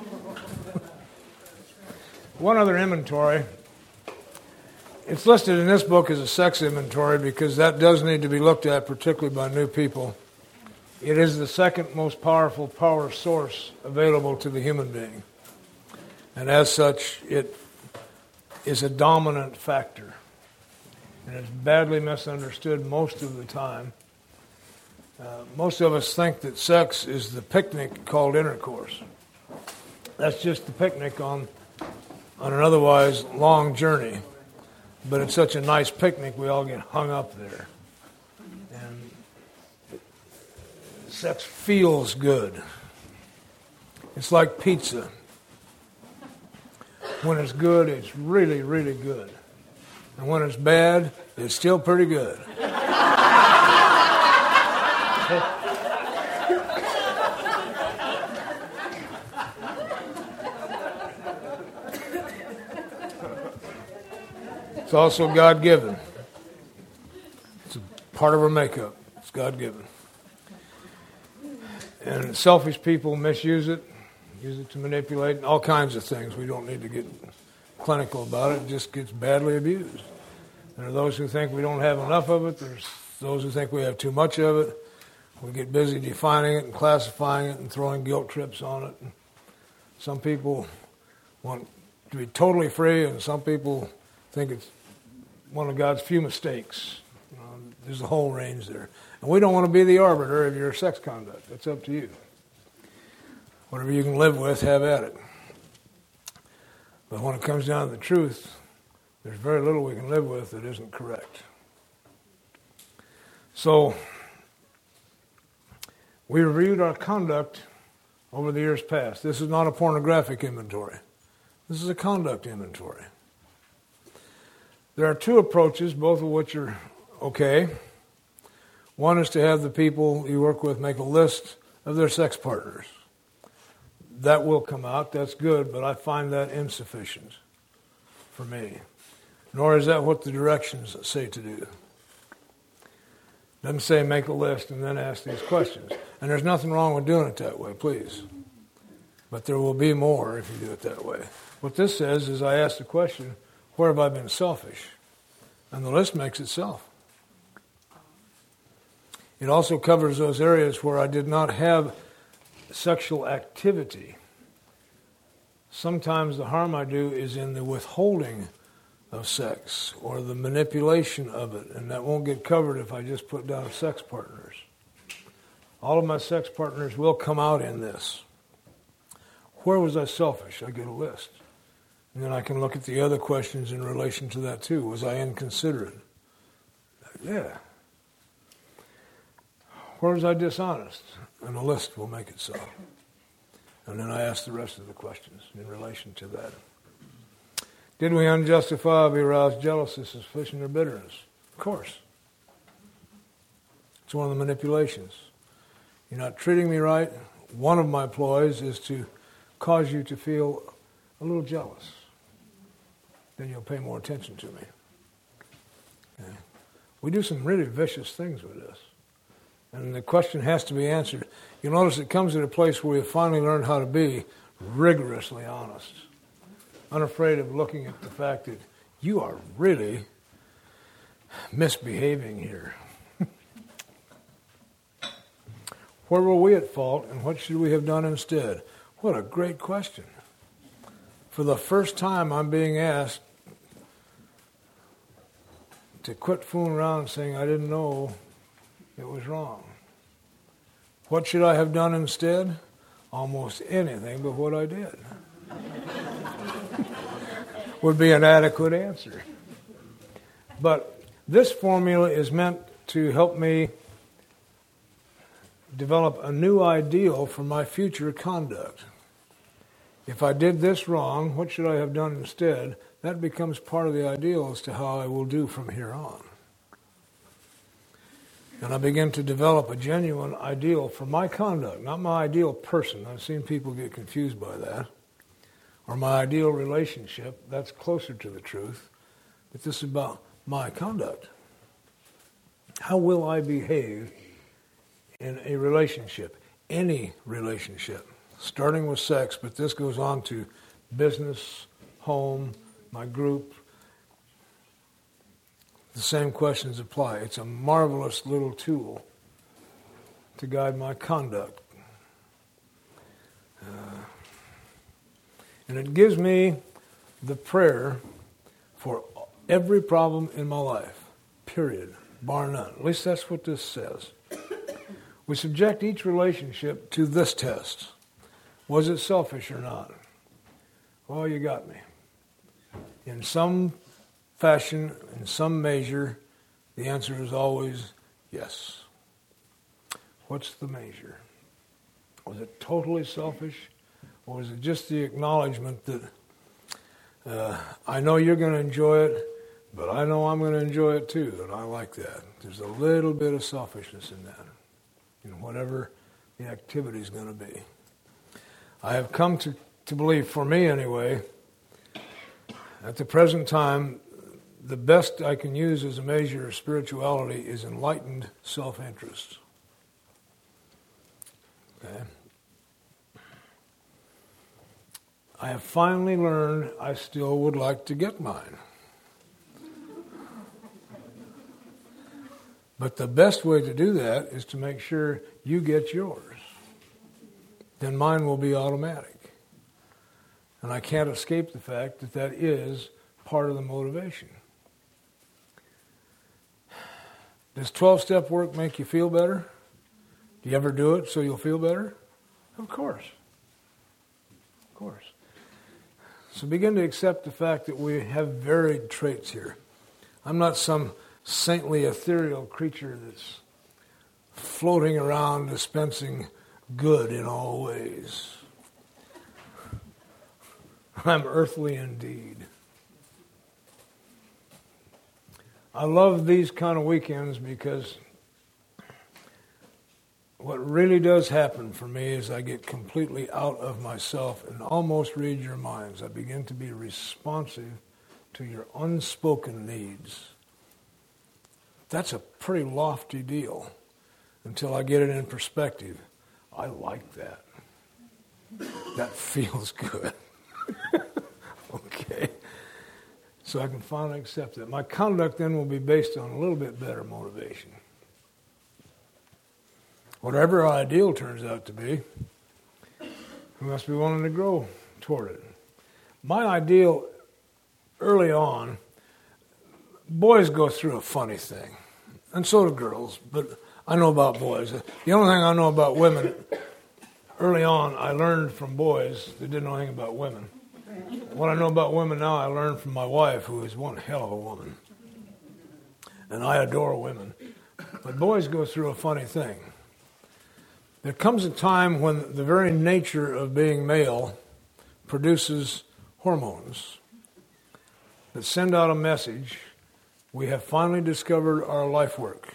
S1: One other inventory. It's listed in this book as a sex inventory because that does need to be looked at, particularly by new people. It is the second most powerful power source available to the human being. And as such, it is a dominant factor. And it's badly misunderstood most of the time. Most of us think that sex is the picnic called intercourse. That's just the picnic on an otherwise long journey. But it's such a nice picnic, we all get hung up there. And sex feels good. It's like pizza. When it's good, it's really, really good. And when it's bad, it's still pretty good. It's also God-given. It's a part of our makeup. It's God-given. And selfish people misuse it, use it to manipulate all kinds of things. We don't need to get clinical about it. It just gets badly abused. There are those who think we don't have enough of it. There's those who think we have too much of it. We get busy defining it and classifying it and throwing guilt trips on it. And some people want to be totally free, and some people think it's one of God's few mistakes. There's a whole range there. And we don't want to be the arbiter of your sex conduct. It's up to you. Whatever you can live with, have at it. But when it comes down to the truth, there's very little we can live with that isn't correct. So, we reviewed our conduct over the years past. This is not a pornographic inventory. This is a conduct inventory. There are 2 approaches, both of which are okay. One is to have the people you work with make a list of their sex partners. That will come out, that's good, but I find that insufficient for me. Nor is that what the directions say to do. It doesn't say make a list and then ask these questions. And there's nothing wrong with doing it that way, please. But there will be more if you do it that way. What this says is I ask the question, where have I been selfish? And the list makes itself. It also covers those areas where I did not have sexual activity. Sometimes the harm I do is in the withholding of sex or the manipulation of it, and that won't get covered if I just put down sex partners. All of my sex partners will come out in this. Where was I selfish? I get a list. And then I can look at the other questions in relation to that too. Was I inconsiderate? Yeah. Where was I dishonest? And a list will make it so. And then I ask the rest of the questions in relation to that. Did we unjustifiably arouse jealousy, suspicion, or bitterness? Of course. It's one of the manipulations. You're not treating me right. One of my ploys is to cause you to feel a little jealous. Then you'll pay more attention to me. Okay. We do some really vicious things with this. And the question has to be answered. You'll notice it comes at a place where we have finally learned how to be rigorously honest, unafraid of looking at the fact that you are really misbehaving here. Where were we at fault, and what should we have done instead? What a great question. For the first time, I'm being asked to quit fooling around and saying I didn't know it was wrong. What should I have done instead? Almost anything but what I did. Would be an adequate answer. But this formula is meant to help me develop a new ideal for my future conduct. If I did this wrong, what should I have done instead? That becomes part of the ideal as to how I will do from here on. And I begin to develop a genuine ideal for my conduct, not my ideal person. I've seen people get confused by that. Or my ideal relationship. That's closer to the truth. But this is about my conduct. How will I behave in a relationship? Any relationship. Starting with sex, but this goes on to business, home, my group. The same questions apply. It's a marvelous little tool to guide my conduct. And it gives me the prayer for every problem in my life, period, bar none. At least that's what this says. We subject each relationship to this test. Was it selfish or not? Well, you got me. In some fashion, in some measure, the answer is always yes. What's the measure? Was it totally selfish? Or was it just the acknowledgement that I know you're going to enjoy it, but I know I'm going to enjoy it too, and I like that. There's a little bit of selfishness in that, in whatever the activity is going to be. I have come to believe, for me anyway, at the present time, the best I can use as a measure of spirituality is enlightened self-interest. Okay? I have finally learned I still would like to get mine. But the best way to do that is to make sure you get yours. Then mine will be automatic. And I can't escape the fact that that is part of the motivation. Does 12-step work make you feel better? Do you ever do it so you'll feel better? Of course. Of course. So begin to accept the fact that we have varied traits here. I'm not some saintly, ethereal creature that's floating around dispensing good in all ways. I'm earthly indeed. I love these kind of weekends because what really does happen for me is I get completely out of myself and almost read your minds. I begin to be responsive to your unspoken needs. That's a pretty lofty deal until I get it in perspective. I like that. That feels good. Okay. So I can finally accept that. My conduct then will be based on a little bit better motivation. Whatever our ideal turns out to be, we must be willing to grow toward it. My ideal early on, boys go through a funny thing, and so do girls, but I know about boys. The only thing I know about women, early on, I learned from boys that didn't know anything about women. What I know about women now, I learned from my wife, who is one hell of a woman. And I adore women. But boys go through a funny thing. There comes a time when the very nature of being male produces hormones that send out a message: we have finally discovered our life work.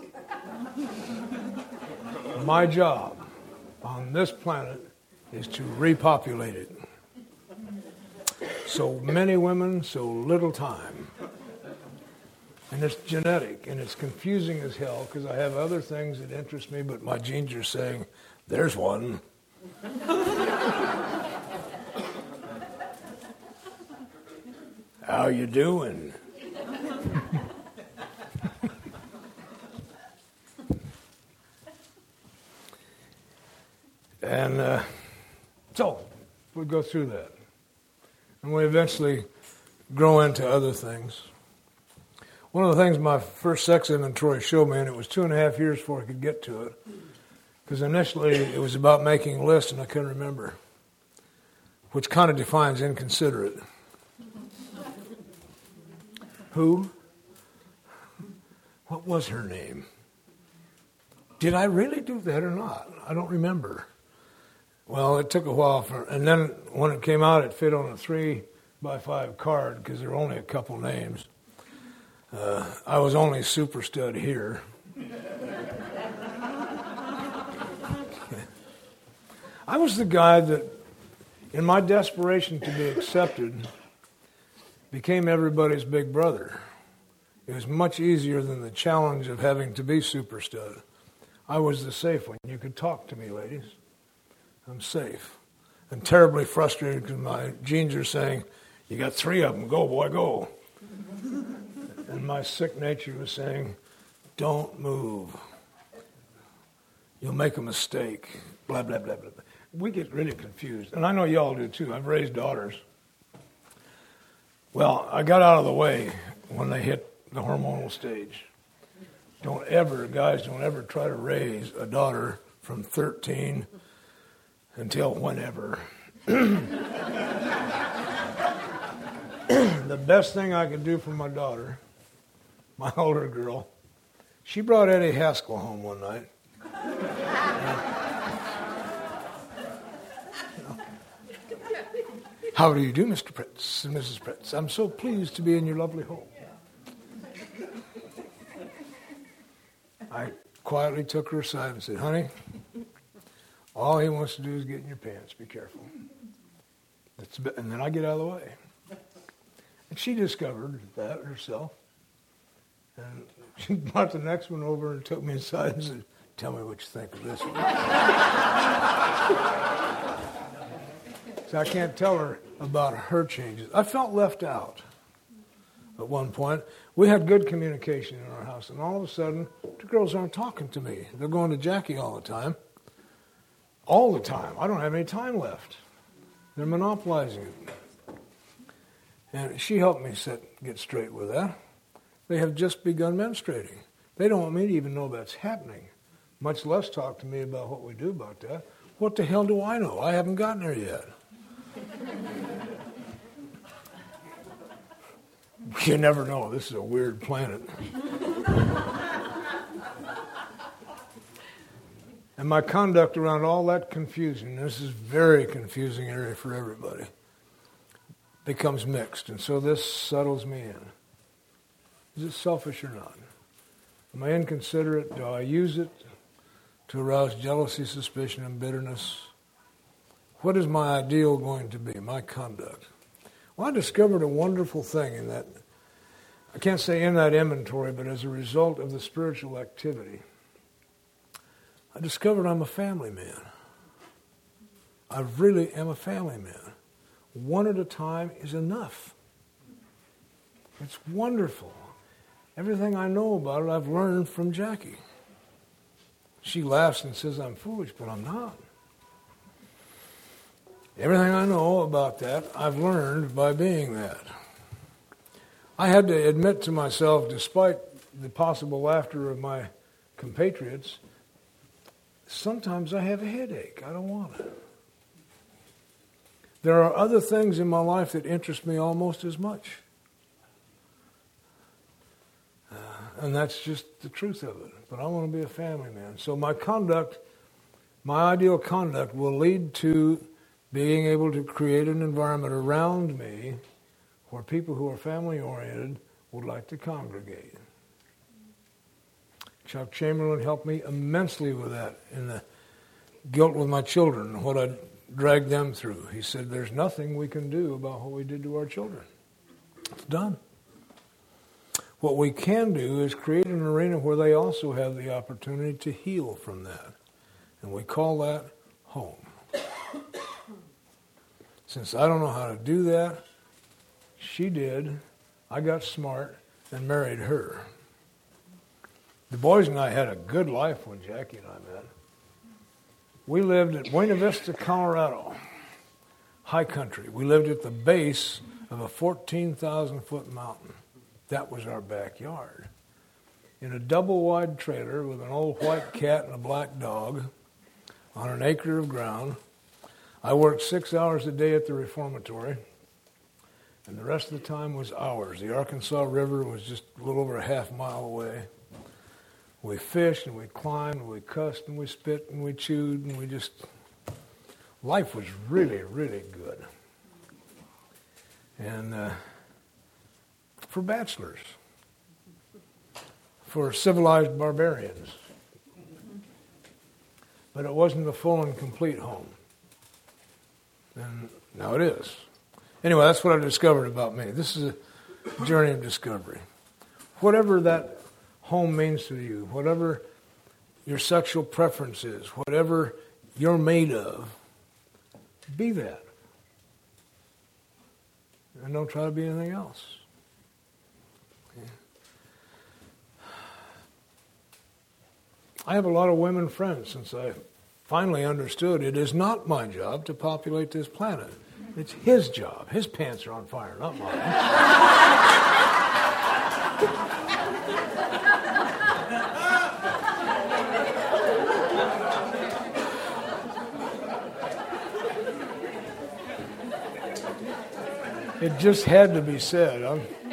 S1: My job on this planet is to repopulate it. So many women, so little time. And And it's genetic, and it's confusing as hell because I have other things that interest me, but my genes are saying, there's one. How you doing? And so we go through that. And we eventually grow into other things. One of the things my first sex inventory showed me, and it was 2.5 years before I could get to it, because initially it was about making a list and I couldn't remember, which kind of defines inconsiderate. Who? What was her name? Did I really do that or not? I don't remember. Well, it took a while, and then when it came out, it fit on a 3x5 card because there were only a couple names. I was only super stud here. I was the guy that, in my desperation to be accepted, became everybody's big brother. It was much easier than the challenge of having to be super stud. I was the safe one. You could talk to me, ladies. I'm safe. And terribly frustrated because my genes are saying, you got 3 of them, go boy, go. And my sick nature was saying, don't move. You'll make a mistake. Blah, blah, blah, blah. We get really confused. And I know y'all do too. I've raised daughters. Well, I got out of the way when they hit the hormonal stage. Guys, don't ever try to raise a daughter from 13 until whenever. The best thing I could do for my daughter, my older girl, she brought Eddie Haskell home one night. How do you do, Mr. Pritz and Mrs. Pritz? I'm so pleased to be in your lovely home. I quietly took her aside and said, honey, all he wants to do is get in your pants. Be careful. And then I get out of the way. And she discovered that herself. And she brought the next one over and took me inside and said, tell me what you think of this one. So I can't tell her about her changes. I felt left out at one point. We had good communication in our house, and all of a sudden, the girls aren't talking to me. They're going to Jackie all the time. All the time. I don't have any time left. They're monopolizing it. And she helped me get straight with that. They have just begun menstruating. They don't want me to even know that's happening, much less talk to me about what we do about that. What the hell do I know? I haven't gotten there yet. You never know. This is a weird planet. And my conduct around all that confusion, this is a very confusing area for everybody, becomes mixed. And so this settles me in. Is it selfish or not? Am I inconsiderate? Do I use it to arouse jealousy, suspicion, and bitterness? What is my ideal going to be, my conduct? Well, I discovered a wonderful thing in that, I can't say in that inventory, but as a result of the spiritual activity. I discovered I'm a family man. I really am a family man. One at a time is enough. It's wonderful. Everything I know about it, I've learned from Jackie. She laughs and says I'm foolish, but I'm not. Everything I know about that, I've learned by being that. I had to admit to myself, despite the possible laughter of my compatriots, sometimes I have a headache. I don't want it. There are other things in my life that interest me almost as much. And that's just the truth of it. But I want to be a family man. So my conduct, my ideal conduct, will lead to being able to create an environment around me where people who are family-oriented would like to congregate. Chuck Chamberlain helped me immensely with that in the guilt with my children, what I dragged them through. He said, there's nothing we can do about what we did to our children. It's done. What we can do is create an arena where they also have the opportunity to heal from that. And we call that home. Since I don't know how to do that, she did. I got smart and married her. The boys and I had a good life when Jackie and I met. We lived at Buena Vista, Colorado, high country. We lived at the base of a 14,000-foot mountain. That was our backyard. In a double-wide trailer with an old white cat and a black dog on an acre of ground. I worked 6 hours a day at the reformatory, and the rest of the time was ours. The Arkansas River was just a little over a half mile away. We fished and we climbed and we cussed and we spit and we chewed and we just... Life was really, really good. And for bachelors, for civilized barbarians. But it wasn't a full and complete home. And now it is. Anyway, that's what I discovered about me. This is a journey of discovery. Whatever that home means to you, whatever your sexual preference is, whatever you're made of, be that. And don't try to be anything else. Okay. I have a lot of women friends since I finally understood it is not my job to populate this planet. It's his job. His pants are on fire, not mine. It just had to be said.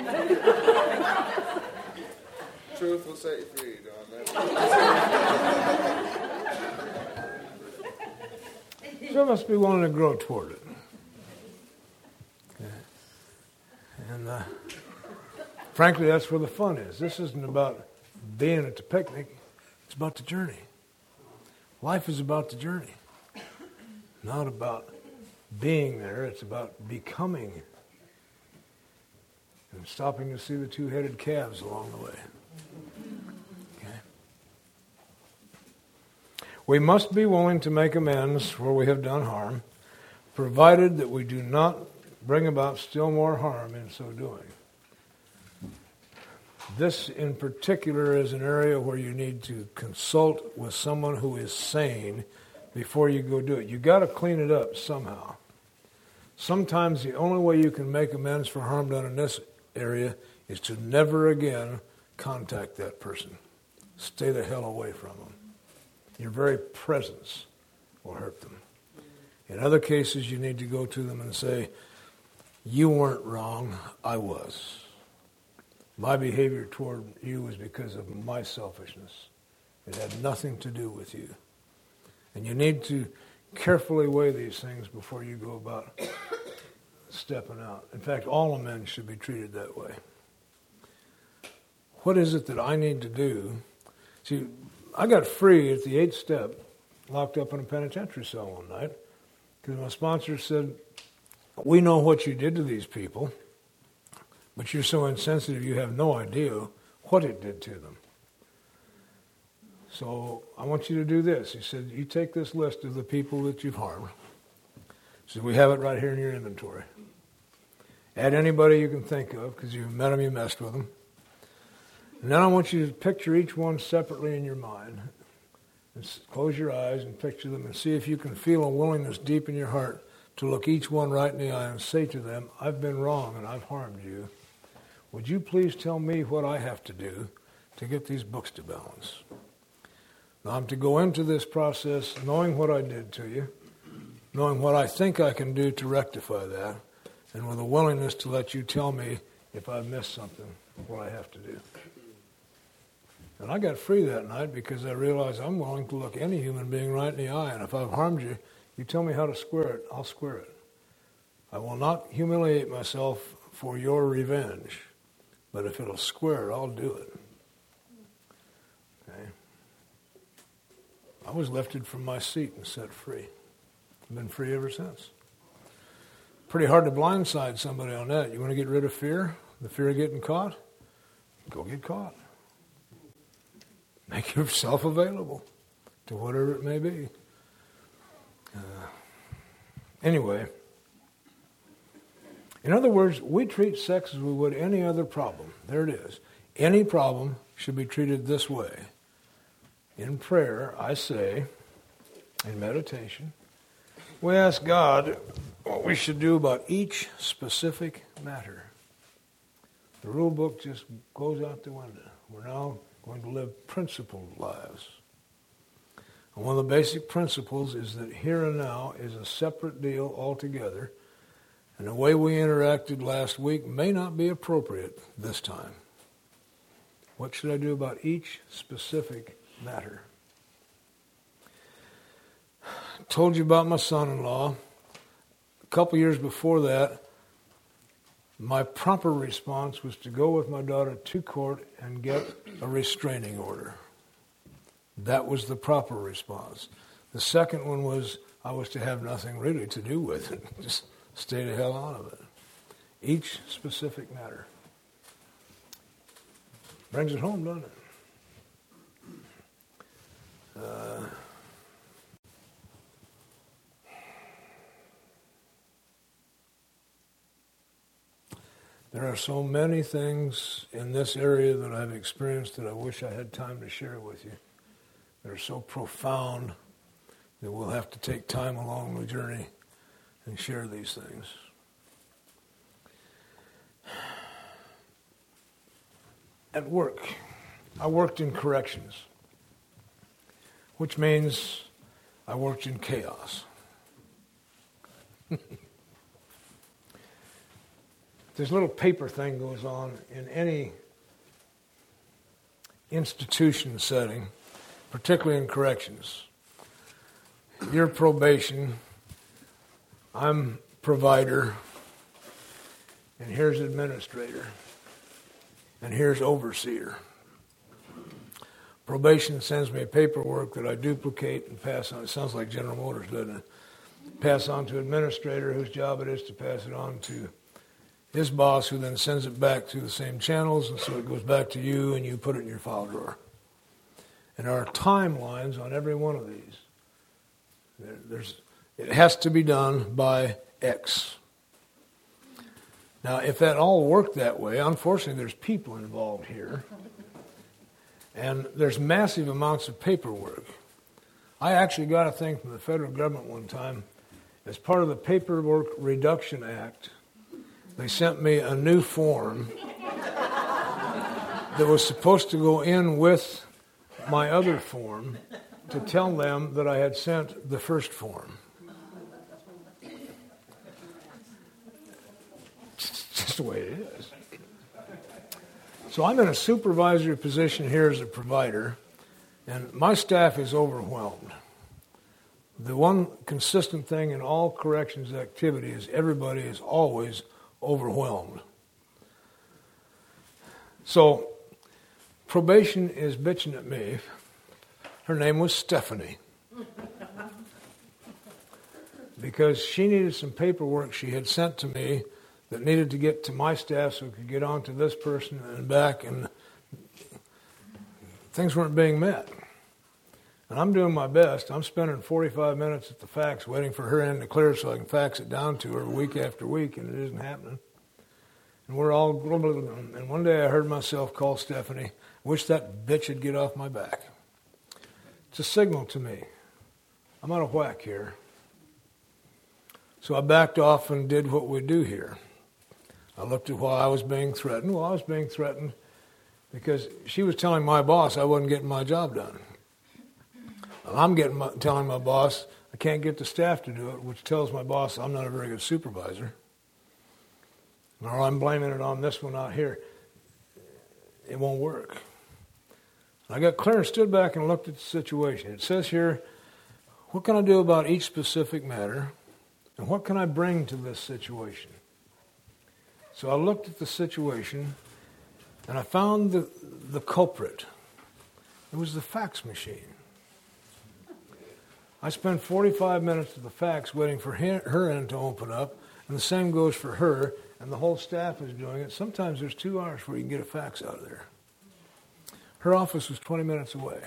S3: Truth will set you free, Don.
S1: So I must be willing to grow toward it. Okay. And frankly, that's where the fun is. This isn't about being at the picnic. It's about the journey. Life is about the journey. Not about being there. It's about becoming and stopping to see the two-headed calves along the way. Okay. We must be willing to make amends where we have done harm, provided that we do not bring about still more harm in so doing. This in particular is an area where you need to consult with someone who is sane before you go do it. You've got to clean it up somehow. Sometimes the only way you can make amends for harm done in this area is to never again contact that person. Stay the hell away from them. Your very presence will hurt them. In other cases, you need to go to them and say, you weren't wrong, I was. My behavior toward you was because of my selfishness. It had nothing to do with you. And you need to carefully weigh these things before you go about stepping out. In fact, all men should be treated that way. What is it that I need to do? See, I got free at the 8th step, locked up in a penitentiary cell one night, because my sponsor said, we know what you did to these people, but you're so insensitive you have no idea what it did to them. So I want you to do this. He said, you take this list of the people that you've harmed. He said, we have it right here in your inventory. Add anybody you can think of, because you've met them, you messed with them. And then I want you to picture each one separately in your mind. And close your eyes and picture them and see if you can feel a willingness deep in your heart to look each one right in the eye and say to them, I've been wrong and I've harmed you. Would you please tell me what I have to do to get these books to balance? Now I'm to go into this process knowing what I did to you, knowing what I think I can do to rectify that, and with a willingness to let you tell me if I've missed something, what I have to do. And I got free that night because I realized I'm willing to look any human being right in the eye, and if I've harmed you, you tell me how to square it, I'll square it. I will not humiliate myself for your revenge, but if it'll square it, I'll do it. Okay? I was lifted from my seat and set free. I've been free ever since. Pretty hard to blindside somebody on that. You want to get rid of fear? The fear of getting caught? go get caught. Make yourself available to whatever it may be. Anyway, in other words, we treat sex as we would any other problem. There it is. Any problem should be treated this way. In prayer, I say, in meditation, we ask God what we should do about each specific matter. The rule book just goes out the window. We're now going to live principled lives. And one of the basic principles is that here and now is a separate deal altogether, and the way we interacted last week may not be appropriate this time. What should I do about each specific matter? I told you about my son-in-law. A couple years before that, my proper response was to go with my daughter to court and get a restraining order. That was the proper response. The second one was I was to have nothing really to do with it. Just stay the hell out of it. Each specific matter. Brings it home, doesn't it? There are so many things in this area that I've experienced that I wish I had time to share with you. They're so profound that we'll have to take time along the journey and share these things. At work, I worked in corrections, which means I worked in chaos. This little paper thing goes on in any institution setting, particularly in corrections. You're probation, I'm provider, and here's administrator, and here's overseer. Probation sends me paperwork that I duplicate and pass on. It sounds like General Motors, doesn't it? Pass on to administrator, whose job it is to pass it on to his boss, who then sends it back through the same channels, and so it goes back to you, and you put it in your file drawer. And there are timelines on every one of these. It has to be done by X. Now, if that all worked that way, unfortunately, there's people involved here, and there's massive amounts of paperwork. I actually got a thing from the federal government one time. As part of the Paperwork Reduction Act, they sent me a new form that was supposed to go in with my other form to tell them that I had sent the first form. It's just the way it is. So I'm in a supervisory position here as a provider, and my staff is overwhelmed. The one consistent thing in all corrections activity is everybody is always overwhelmed. So probation is bitching at me. Her name was Stephanie. Because she needed some paperwork she had sent to me that needed to get to my staff so it could get on to this person and back, and things weren't being met. And I'm doing my best. I'm spending 45 minutes at the fax waiting for her end to clear so I can fax it down to her week after week, and it isn't happening. And we're all grumbling. And one day I heard myself call Stephanie, wish that bitch would get off my back. It's a signal to me. I'm out of whack here. So I backed off and did what we do here. I looked at why I was being threatened. Well, I was being threatened because she was telling my boss I wasn't getting my job done. I'm telling my boss I can't get the staff to do it, which tells my boss I'm not a very good supervisor. Or I'm blaming it on this one out here. It won't work. I got clear and stood back and looked at the situation. It says here, what can I do about each specific matter, and what can I bring to this situation? So I looked at the situation, and I found the culprit. It was the fax machine. I spent 45 minutes at the fax waiting for her end to open up, and the same goes for her, and the whole staff is doing it. Sometimes there's 2 hours before you can get a fax out of there. Her office was 20 minutes away.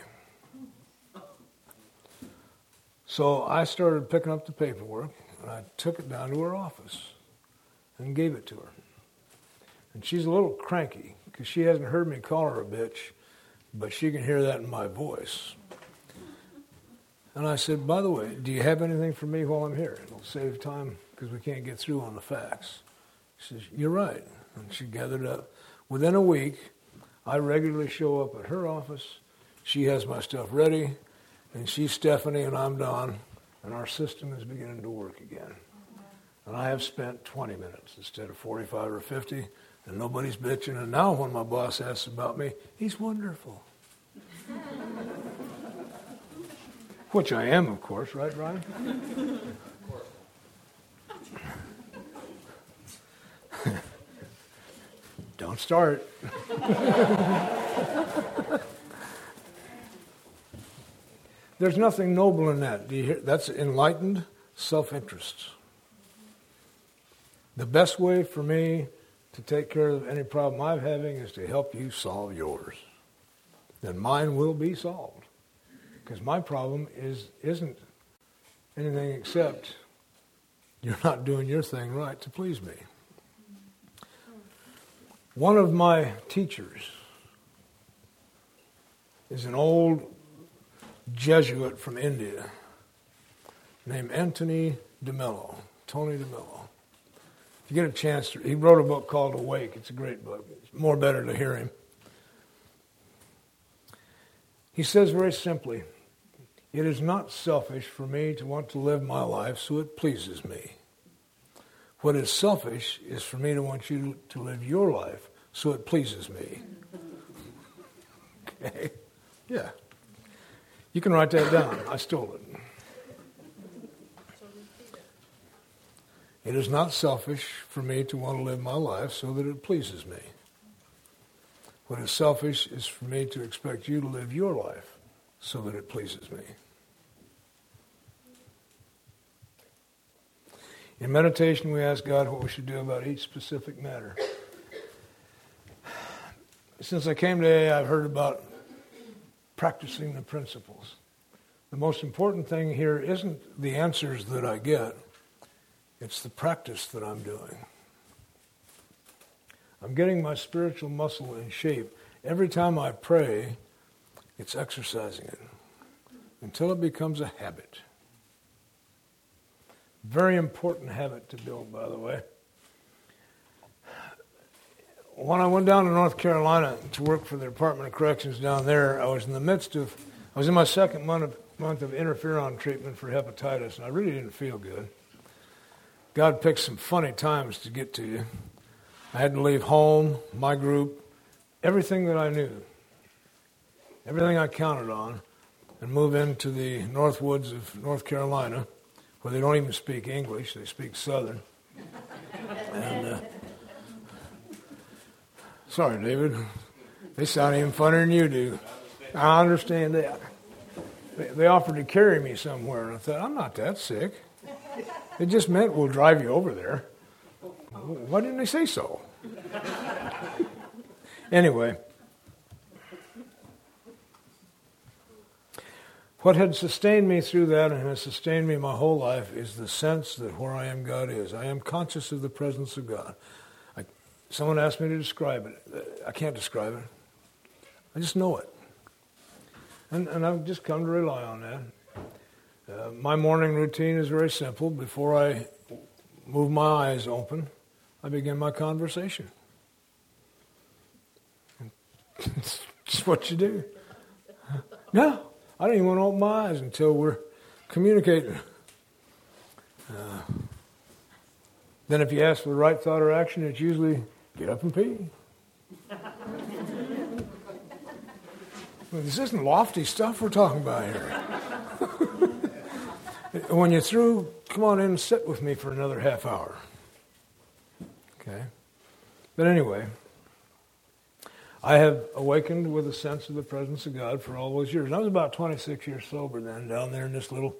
S1: So I started picking up the paperwork, and I took it down to her office and gave it to her. And she's a little cranky because she hasn't heard me call her a bitch, but she can hear that in my voice. And I said, by the way, do you have anything for me while I'm here? It'll save time because we can't get through on the fax. She says, you're right. And she gathered up. Within a week, I regularly show up at her office. She has my stuff ready. And she's Stephanie and I'm Don. And our system is beginning to work again. And I have spent 20 minutes instead of 45 or 50. And nobody's bitching. And now when my boss asks about me, he's wonderful. Which I am, of course, right, Brian? Don't start. There's nothing noble in that. Do you hear? That's enlightened self-interest. The best way for me to take care of any problem I'm having is to help you solve yours. Then mine will be solved. Because my problem isn't anything except you're not doing your thing right to please me. One of my teachers is an old Jesuit from India named Anthony DeMello, Tony DeMello. If you get a chance to, he wrote a book called Awake. It's a great book. It's more better to hear him. He says very simply, it is not selfish for me to want to live my life so it pleases me. What is selfish is for me to want you to live your life so it pleases me. Okay? Yeah. You can write that down. I stole it. It is not selfish for me to want to live my life so that it pleases me. What is selfish is for me to expect you to live your life so that it pleases me. In meditation, we ask God what we should do about each specific matter. Since I came to AA, I've heard about practicing the principles. The most important thing here isn't the answers that I get, it's the practice that I'm doing. I'm getting my spiritual muscle in shape. Every time I pray, it's exercising it until it becomes a habit. Very important habit to build, by the way. When I went down to North Carolina to work for the Department of Corrections down there, I was in my second month of interferon treatment for hepatitis, and I really didn't feel good. God picked some funny times to get to you. I had to leave home, my group, everything that I knew, everything I counted on, and move into the north woods of North Carolina, where they don't even speak English, they speak Southern. And sorry, David, they sound even funnier than you do. I understand that. They offered to carry me somewhere, and I thought, I'm not that sick. It just meant we'll drive you over there. Why didn't they say so? Anyway, what had sustained me through that and has sustained me my whole life is the sense that where I am, God is. I am conscious of the presence of God. Someone asked me to describe it. I can't describe it. I just know it. And I've just come to rely on that. My morning routine is very simple. Before I move my eyes open, I begin my conversation. It's just what you do. No, I don't even want to open my eyes until we're communicating. Then if you ask for the right thought or action, it's usually get up and pee. Well, this isn't lofty stuff we're talking about here. When you're through, come on in and sit with me for another half hour. Okay? But anyway, I have awakened with a sense of the presence of God for all those years. And I was about 26 years sober then, down there in this little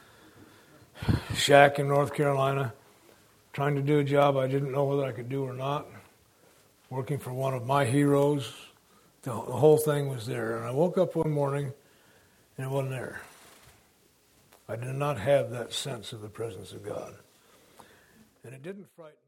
S1: shack in North Carolina, trying to do a job I didn't know whether I could do or not, working for one of my heroes, The whole thing was there. And I woke up one morning and it wasn't there. I did not have that sense of the presence of God. And it didn't frighten